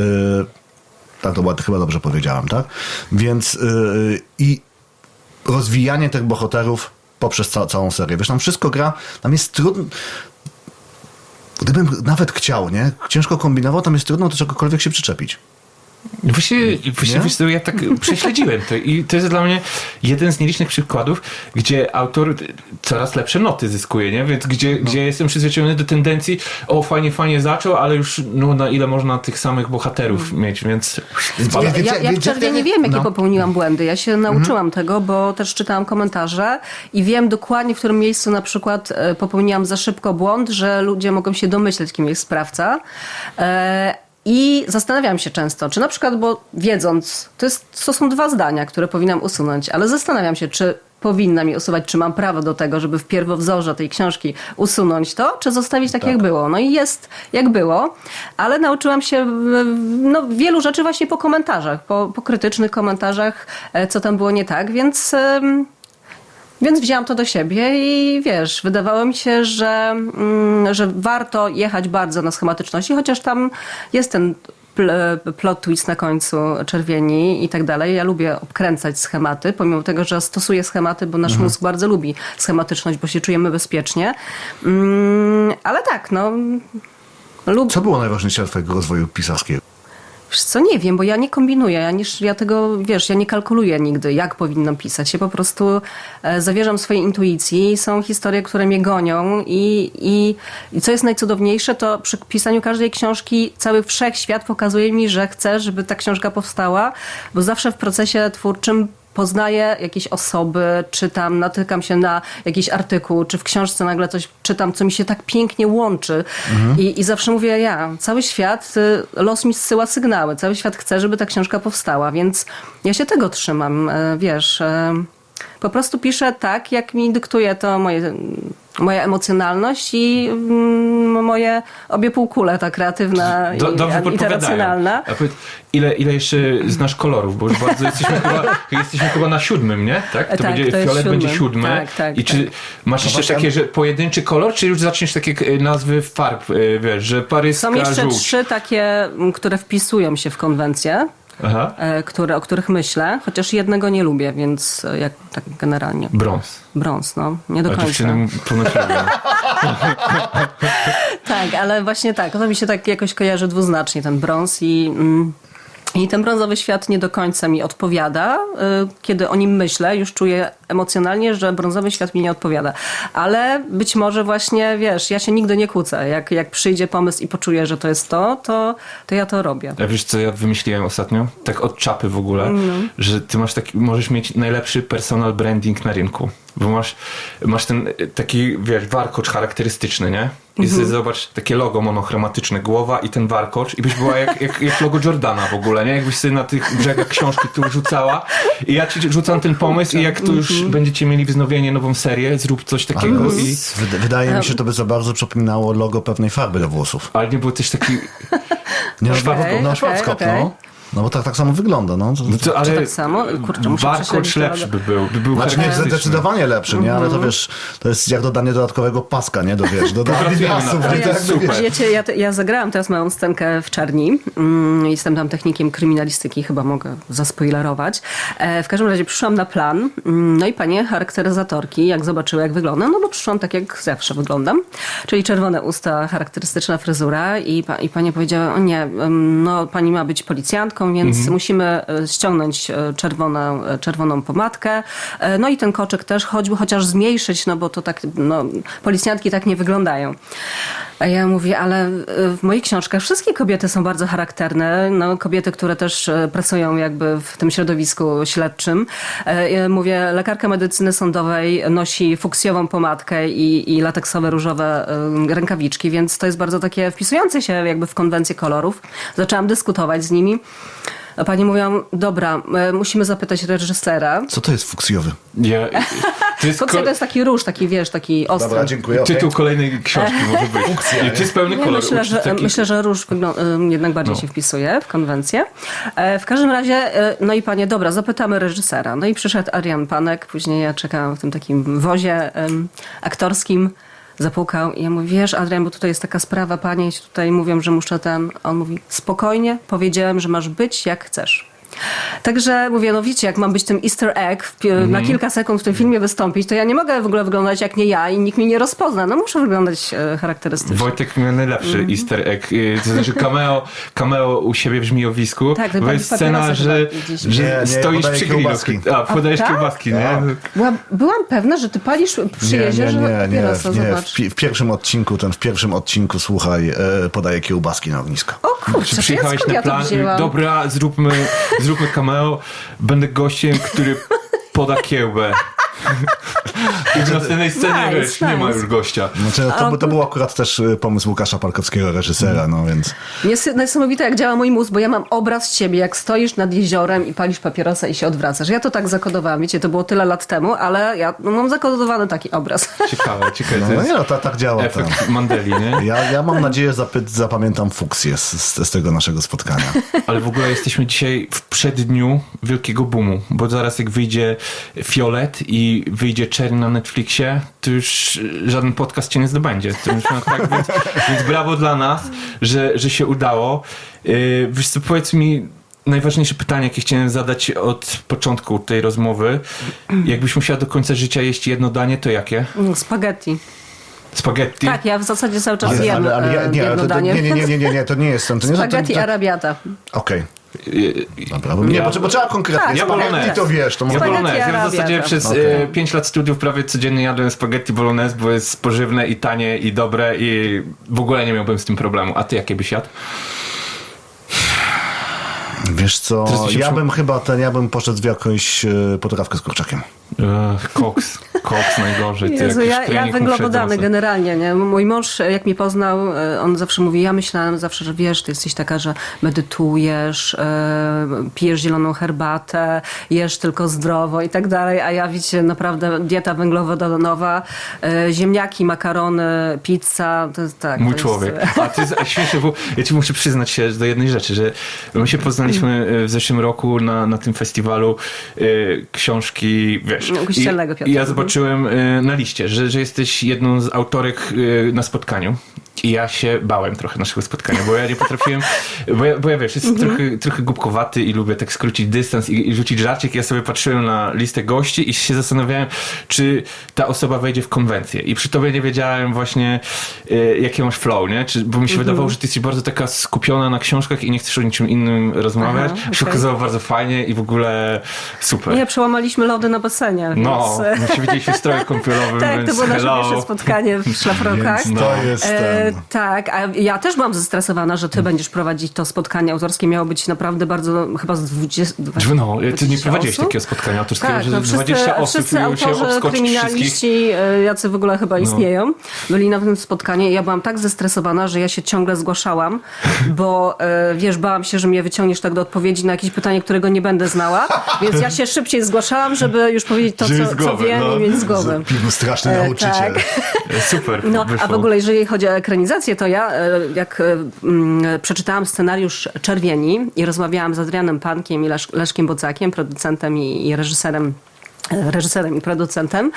tak, to chyba dobrze powiedziałem, tak? Więc e, i rozwijanie tych bohaterów poprzez ca- całą serię. Wiesz, tam wszystko gra, tam jest trudno... Gdybym nawet chciał, nie? Ciężko kombinował, tam jest trudno do czegokolwiek się przyczepić. Właśnie, właśnie wiesz, ja tak prześledziłem to i to jest dla mnie jeden z nielicznych przykładów, gdzie autor coraz lepsze noty zyskuje, nie? Więc gdzie, no. gdzie jestem przyzwyczajony do tendencji, o fajnie, fajnie zaczął, ale już no na ile można tych samych bohaterów mieć, więc... Ja, ja, ja w Czerwieni wiem, jakie no. popełniłam błędy. Ja się nauczyłam mhm. tego, bo też czytałam komentarze i wiem dokładnie, w którym miejscu na przykład popełniłam za szybko błąd, że ludzie mogą się domyśleć, kim jest sprawca. E- I zastanawiam się często, czy na przykład, bo wiedząc, to, jest, to są dwa zdania, które powinnam usunąć, ale zastanawiam się, czy powinnam je usuwać, czy mam prawo do tego, żeby w pierwowzorze tej książki usunąć to, czy zostawić tak, tak. jak było. No i jest jak było, ale nauczyłam się no, wielu rzeczy właśnie po komentarzach, po, po krytycznych komentarzach, co tam było nie tak, więc... Więc wzięłam to do siebie i wiesz, wydawało mi się, że, mm, że warto jechać bardzo na schematyczności, chociaż tam jest ten pl- plot twist na końcu Czerwieni i tak dalej. Ja lubię obkręcać schematy, pomimo tego, że stosuję schematy, bo nasz mhm. mózg bardzo lubi schematyczność, bo się czujemy bezpiecznie. Mm, ale tak, no... Lub... Co było najważniejsze dla twojego rozwoju pisarskiego? Wiesz co, nie wiem, bo ja nie kombinuję, ja, nie, ja tego, wiesz, ja nie kalkuluję nigdy, jak powinnam pisać. Ja po prostu e, zawierzam swojej intuicji. Są historie, które mnie gonią i, i, i co jest najcudowniejsze, to przy pisaniu każdej książki cały wszechświat pokazuje mi, że chcę, żeby ta książka powstała, bo zawsze w procesie twórczym poznaję jakieś osoby, czytam, natykam się na jakiś artykuł, czy w książce nagle coś czytam, co mi się tak pięknie łączy. Mhm. I, I zawsze mówię ja, cały świat, los mi zsyła sygnały, cały świat chce, żeby ta książka powstała, więc ja się tego trzymam, wiesz. Po prostu piszę tak, jak mi dyktuje to moje, moja emocjonalność i mm, moje obie półkule, ta kreatywna Do, i, i ta racjonalna. A powiedz, ile, ile jeszcze znasz kolorów? Bo już bardzo jesteśmy chyba, jesteśmy chyba na siódmym, nie? Tak? To tak, będzie, to fiolet będzie siódmy. Tak, tak, I czy tak. masz jeszcze właśnie... takie, że pojedynczy kolor, czy już zaczniesz takie nazwy farb, wiesz, że paryska, Są jeszcze żółć? trzy takie, które wpisują się w konwencję. Aha. Które, o których myślę, chociaż jednego nie lubię, więc jak tak generalnie. Brąz. Brąz, no. Nie do końca. Tak, ale właśnie tak. To mi się tak jakoś kojarzy dwuznacznie, ten brąz i... Mm, I ten brązowy świat nie do końca mi odpowiada. Kiedy o nim myślę, już czuję emocjonalnie, że brązowy świat mi nie odpowiada. Ale być może właśnie, wiesz, ja się nigdy nie kłócę. Jak, jak przyjdzie pomysł i poczuję, że to jest to, to, to ja to robię. A wiesz, co ja wymyśliłem ostatnio? Tak od czapy w ogóle, no. Że ty masz taki, możesz mieć najlepszy personal branding na rynku. Bo masz, masz ten taki, wiesz, warkocz charakterystyczny, nie? I mhm. zobacz, takie logo monochromatyczne, głowa i ten warkocz i byś była jak, jak, jak logo Jordana w ogóle, nie? Jakbyś sobie na tych brzegach książki tu rzucała i ja ci rzucam ten pomysł i jak tu już mhm. będziecie mieli wznowienie, nową serię, zrób coś takiego ale i... Wydaje mi się, że to by za bardzo przypominało logo pewnej farby do włosów. Ale nie było też taki... Nie, okay, okay, no Schwarzkopf, okay. no. No bo tak, tak samo wygląda, no. To, no to, ale tak samo? Kurczę, muszę warkocz lepszy by był. By był znaczy nie, zdecydowanie lepszy, nie? Ale to wiesz, to jest jak dodanie dodatkowego paska, nie? Do, wiesz, dodanie pasów. Ja, ja, super. Wiecie, ja, ja zagrałam teraz małą scenkę w Czarni. Mm, jestem tam technikiem kryminalistyki, chyba mogę zaspoilerować. E, w każdym razie przyszłam na plan, no i panie charakteryzatorki, jak zobaczyły, jak wyglądam, no bo przyszłam tak, jak zawsze wyglądam, czyli czerwone usta, charakterystyczna fryzura i, pa, i pani powiedziała, o nie, no pani ma być policjantką, więc mhm. musimy ściągnąć czerwoną, czerwoną pomadkę. No i ten koczek też, choćby chociaż zmniejszyć, no bo to tak, no, policjantki tak nie wyglądają. A ja mówię, ale w moich książkach wszystkie kobiety są bardzo charakterne. No, kobiety, które też pracują jakby w tym środowisku śledczym. Ja mówię, lekarka medycyny sądowej nosi fuksjową pomadkę i, i lateksowe różowe rękawiczki, więc to jest bardzo takie wpisujące się jakby w konwencję kolorów. Zaczęłam dyskutować z nimi. A pani mówią, dobra, musimy zapytać reżysera. Co to jest fuksjowy? Ja, to jest Fuksja ko- to jest taki róż, taki wiesz, taki ostry. Dobra, dziękuję. Tytuł okay. kolejnej książki może być. Fuksja. I to jest pełny Nie, kolor. Myślę, że, taki... myślę, że róż wyglą- jednak bardziej no. się wpisuje w konwencję. W każdym razie, no i panie, dobra, zapytamy reżysera. No i przyszedł Adrian Panek, później ja czekałam w tym takim wozie um, aktorskim. Zapukał i ja mówię, wiesz Adrian, bo tutaj jest taka sprawa, panie tutaj mówią, że muszę ten... On mówi, spokojnie, powiedziałem, że masz być jak chcesz. Także mówię, no wiecie, jak mam być tym easter egg w, mm. na kilka sekund w tym filmie wystąpić, to ja nie mogę w ogóle wyglądać jak nie ja i nikt mnie nie rozpozna. No muszę wyglądać e, charakterystycznie. Wojtek miał najlepszy mm. easter egg. To znaczy cameo, cameo u siebie w Żmijowisku. Tak, bo jest scena, że, że nie, nie, stoisz przy grillu. A, podajesz tak? kiełbaski, nie? Była, byłam pewna, że ty palisz przy jeziorze papierosa, nie, nie, nie. W, w pierwszym odcinku, ten w pierwszym odcinku, słuchaj, e, podaje kiełbaski na ognisko. O kurczę, czy przyjechałeś na plan, dobra, zróbmy, zróbmy cameo, będę gościem, który poda kiełbę. I w następnej scenie, nice, wiesz, nice. nie ma już gościa. Znaczy, to, to był akurat też pomysł Łukasza Parkowskiego, reżysera, no więc... Niesamowite, jak działa mój mózg, bo ja mam obraz ciebie, jak stoisz nad jeziorem i palisz papierosa i się odwracasz. Ja to tak zakodowałam, wiecie, to było tyle lat temu, ale ja no, mam zakodowany taki obraz. Ciekawe, ciekawe. No, no nie, no tak, tak działa. Efekt to. Mandeli, nie? Ja, ja mam nadzieję, że zapamiętam fuksję z, z, z tego naszego spotkania. Ale w ogóle jesteśmy dzisiaj w przeddniu wielkiego boomu, bo zaraz jak wyjdzie Fiolet i wyjdzie Cherry na Netflixie, to już żaden podcast cię nie zdobędzie. To już tak, więc, więc brawo dla nas, że, że się udało. Yy, wiesz co, powiedz mi najważniejsze pytanie, jakie chciałem zadać od początku tej rozmowy. Jakbyś musiała do końca życia jeść jedno danie, to jakie? Spaghetti. Spaghetti? Tak, ja w zasadzie cały czas Ale, jem ale, ale ja, nie, jedno ale to, danie. nie, nie, nie, nie, nie, nie, to nie jest to. to nie, Spaghetti to, to, arabiata. Okej. Okay. Dobra, bo, nie, ja, bo, bo trzeba konkretnie. Tak, ja spaghetti to wiesz, to ja może... bolognese. Ja w zasadzie przez okay. pięć lat studiów prawie codziennie jadłem spaghetti bolognese, bo jest pożywne i tanie i dobre i w ogóle nie miałbym z tym problemu. A ty jakie byś jadł? Wiesz co, ja bym chyba ten, ja bym poszedł w jakąś e, potrawkę z kurczakiem. Ech, koks, koks najgorzej. Ty Jezu, ja, ja węglowodany generalnie, nie? Mój mąż, jak mnie poznał, on zawsze mówi, ja myślałem zawsze, że wiesz, ty jesteś taka, że medytujesz, yy, pijesz zieloną herbatę, jesz tylko zdrowo i tak dalej, a ja widzicie, naprawdę dieta węglowodanowa, yy, ziemniaki, makarony, pizza, to jest tak. Mój to człowiek. Jest... A to jest śmieszne, bo ja ci muszę przyznać się do jednej rzeczy, że my się poznaliśmy w zeszłym roku na, na tym festiwalu yy, książki, wiesz, I, i ja zobaczyłem y, na liście, że, że jesteś jedną z autorek y, na spotkaniu. I ja się bałem trochę naszego spotkania, bo ja nie potrafiłem, bo ja, bo ja wiesz, jestem mm-hmm. trochę, trochę głupkowaty i lubię tak skrócić dystans i, i rzucić żarcik. Ja sobie patrzyłem na listę gości i się zastanawiałem, czy ta osoba wejdzie w konwencję. I przy tobie nie wiedziałem właśnie, y, jakie masz flow, nie? Czy, bo mi się mm-hmm. wydawało, że ty jesteś bardzo taka skupiona na książkach i nie chcesz o niczym innym rozmawiać. Aha, okay. Się okazało bardzo fajnie i w ogóle super. Nie, przełamaliśmy lody na basenie. No, więc... my się widzieliśmy w stroju kąpielowym, tak, więc to było nasze hello. pierwsze spotkanie w szlafrokach. Więc to jest ten... Tak, a ja też byłam zestresowana, że ty będziesz prowadzić to spotkanie autorskie. Miało być naprawdę bardzo, chyba z dwudziestu... No, ty nie prowadziłeś takiego spotkania autorskiego, tak, że no, wszyscy, dwadzieścia osób wszyscy się autorzy, obskoczyć kryminaliści, wszystkich. jacy w ogóle chyba istnieją, no. byli na tym spotkaniu i ja byłam tak zestresowana, że ja się ciągle zgłaszałam, bo wiesz, bałam się, że mnie wyciągniesz tak do odpowiedzi na jakieś pytanie, którego nie będę znała, więc ja się szybciej zgłaszałam, żeby już powiedzieć to, co, co wiem no. i mieć z głowy. Piwu straszny e, nauczyciel. Tak. Super. No, a w ogóle jeżeli chodzi o ekranizację, to ja jak mm, przeczytałam scenariusz Czerwieni i rozmawiałam z Adrianem Pankiem i Lesz, Leszkiem Bocakiem, producentem i, i reżyserem, reżyserem i producentem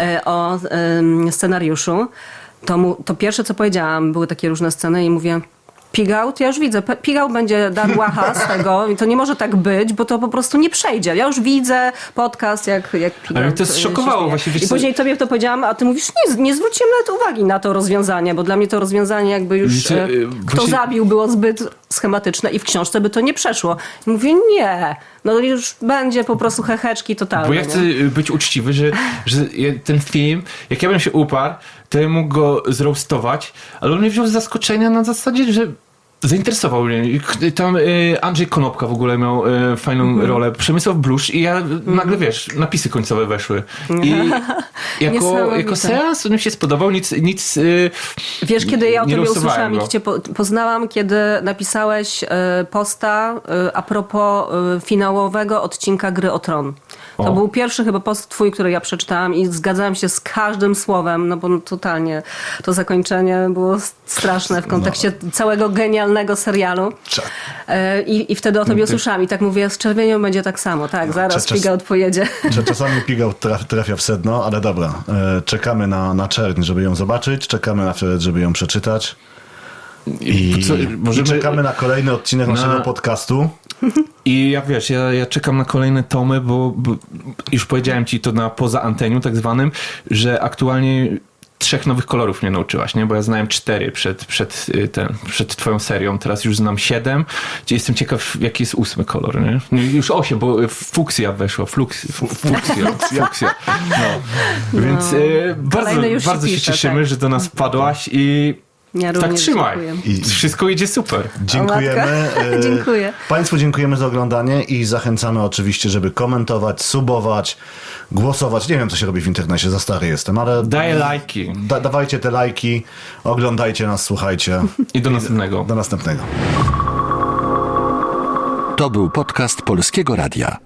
o y, scenariuszu, to, mu, to pierwsze co powiedziałam, były takie różne sceny i mówię, Pigał, to ja już widzę, Pigał będzie dar łacha z tego i to nie może tak być, bo to po prostu nie przejdzie. Ja już widzę podcast, jak, jak Pigał. Ale mnie to zszokowało właśnie. I później tobie to powiedziałam, a ty mówisz, nie, nie zwróciłem nawet uwagi na to rozwiązanie, bo dla mnie to rozwiązanie jakby już Wiecie, e, kto właśnie... zabił było zbyt schematyczne i w książce by to nie przeszło. I mówię, nie, no już będzie po prostu heheczki totalne. Bo ja chcę nie? być uczciwy, że, że ten film, jak ja bym się uparł, to ja mógł go zroastować, ale on mnie wziął z zaskoczenia na zasadzie, że zainteresował mnie. Tam y, Andrzej Konopka w ogóle miał y, fajną mm. rolę. Przemysław Blusz i ja mm. nagle, wiesz, napisy końcowe weszły. I jako, jako seans on mi się spodobał. Nic, nic y, Wiesz, kiedy ja o tobie usłyszałam go. i cię po, poznałam, kiedy napisałeś y, posta y, a propos y, finałowego odcinka Gry o Tron. To o. był pierwszy chyba post twój, który ja przeczytałam i zgadzałam się z każdym słowem, no bo totalnie to zakończenie było straszne w kontekście no. całego genialnego serialu. I, I wtedy o tobie usłyszałam i tak mówię, z Czerwienią będzie tak samo, tak, zaraz Czas, Pigał pojedzie. Czasami Pigał traf, trafia w sedno, ale dobra, czekamy na, na czerń, żeby ją zobaczyć, czekamy na wtedy, żeby ją przeczytać. I, Co, możemy... I czekamy na kolejny odcinek na... naszego podcastu. I ja wiesz, ja, ja czekam na kolejne tomy, bo, bo już powiedziałem ci to na poza anteniu tak zwanym, że aktualnie trzech nowych kolorów mnie nauczyłaś, nie? Bo ja znałem cztery przed, przed, ten, przed twoją serią, teraz już znam siedem. Jestem ciekaw, jaki jest ósmy kolor, nie? Już osiem, bo fuksja weszła, fluks, fuksja, fuksja. No. No. Więc e, bardzo, bardzo się, się cieszymy, tak. że do nas wpadłaś i ja tak trzymaj. I wszystko idzie super. Dziękujemy. Dziękuję. Państwu dziękujemy za oglądanie i zachęcamy oczywiście, żeby komentować, subować, głosować. Nie wiem, co się robi w internecie, za stary jestem, ale... Daję lajki. Da, dawajcie te lajki, oglądajcie nas, słuchajcie. I do następnego. Do następnego. To był podcast Polskiego Radia.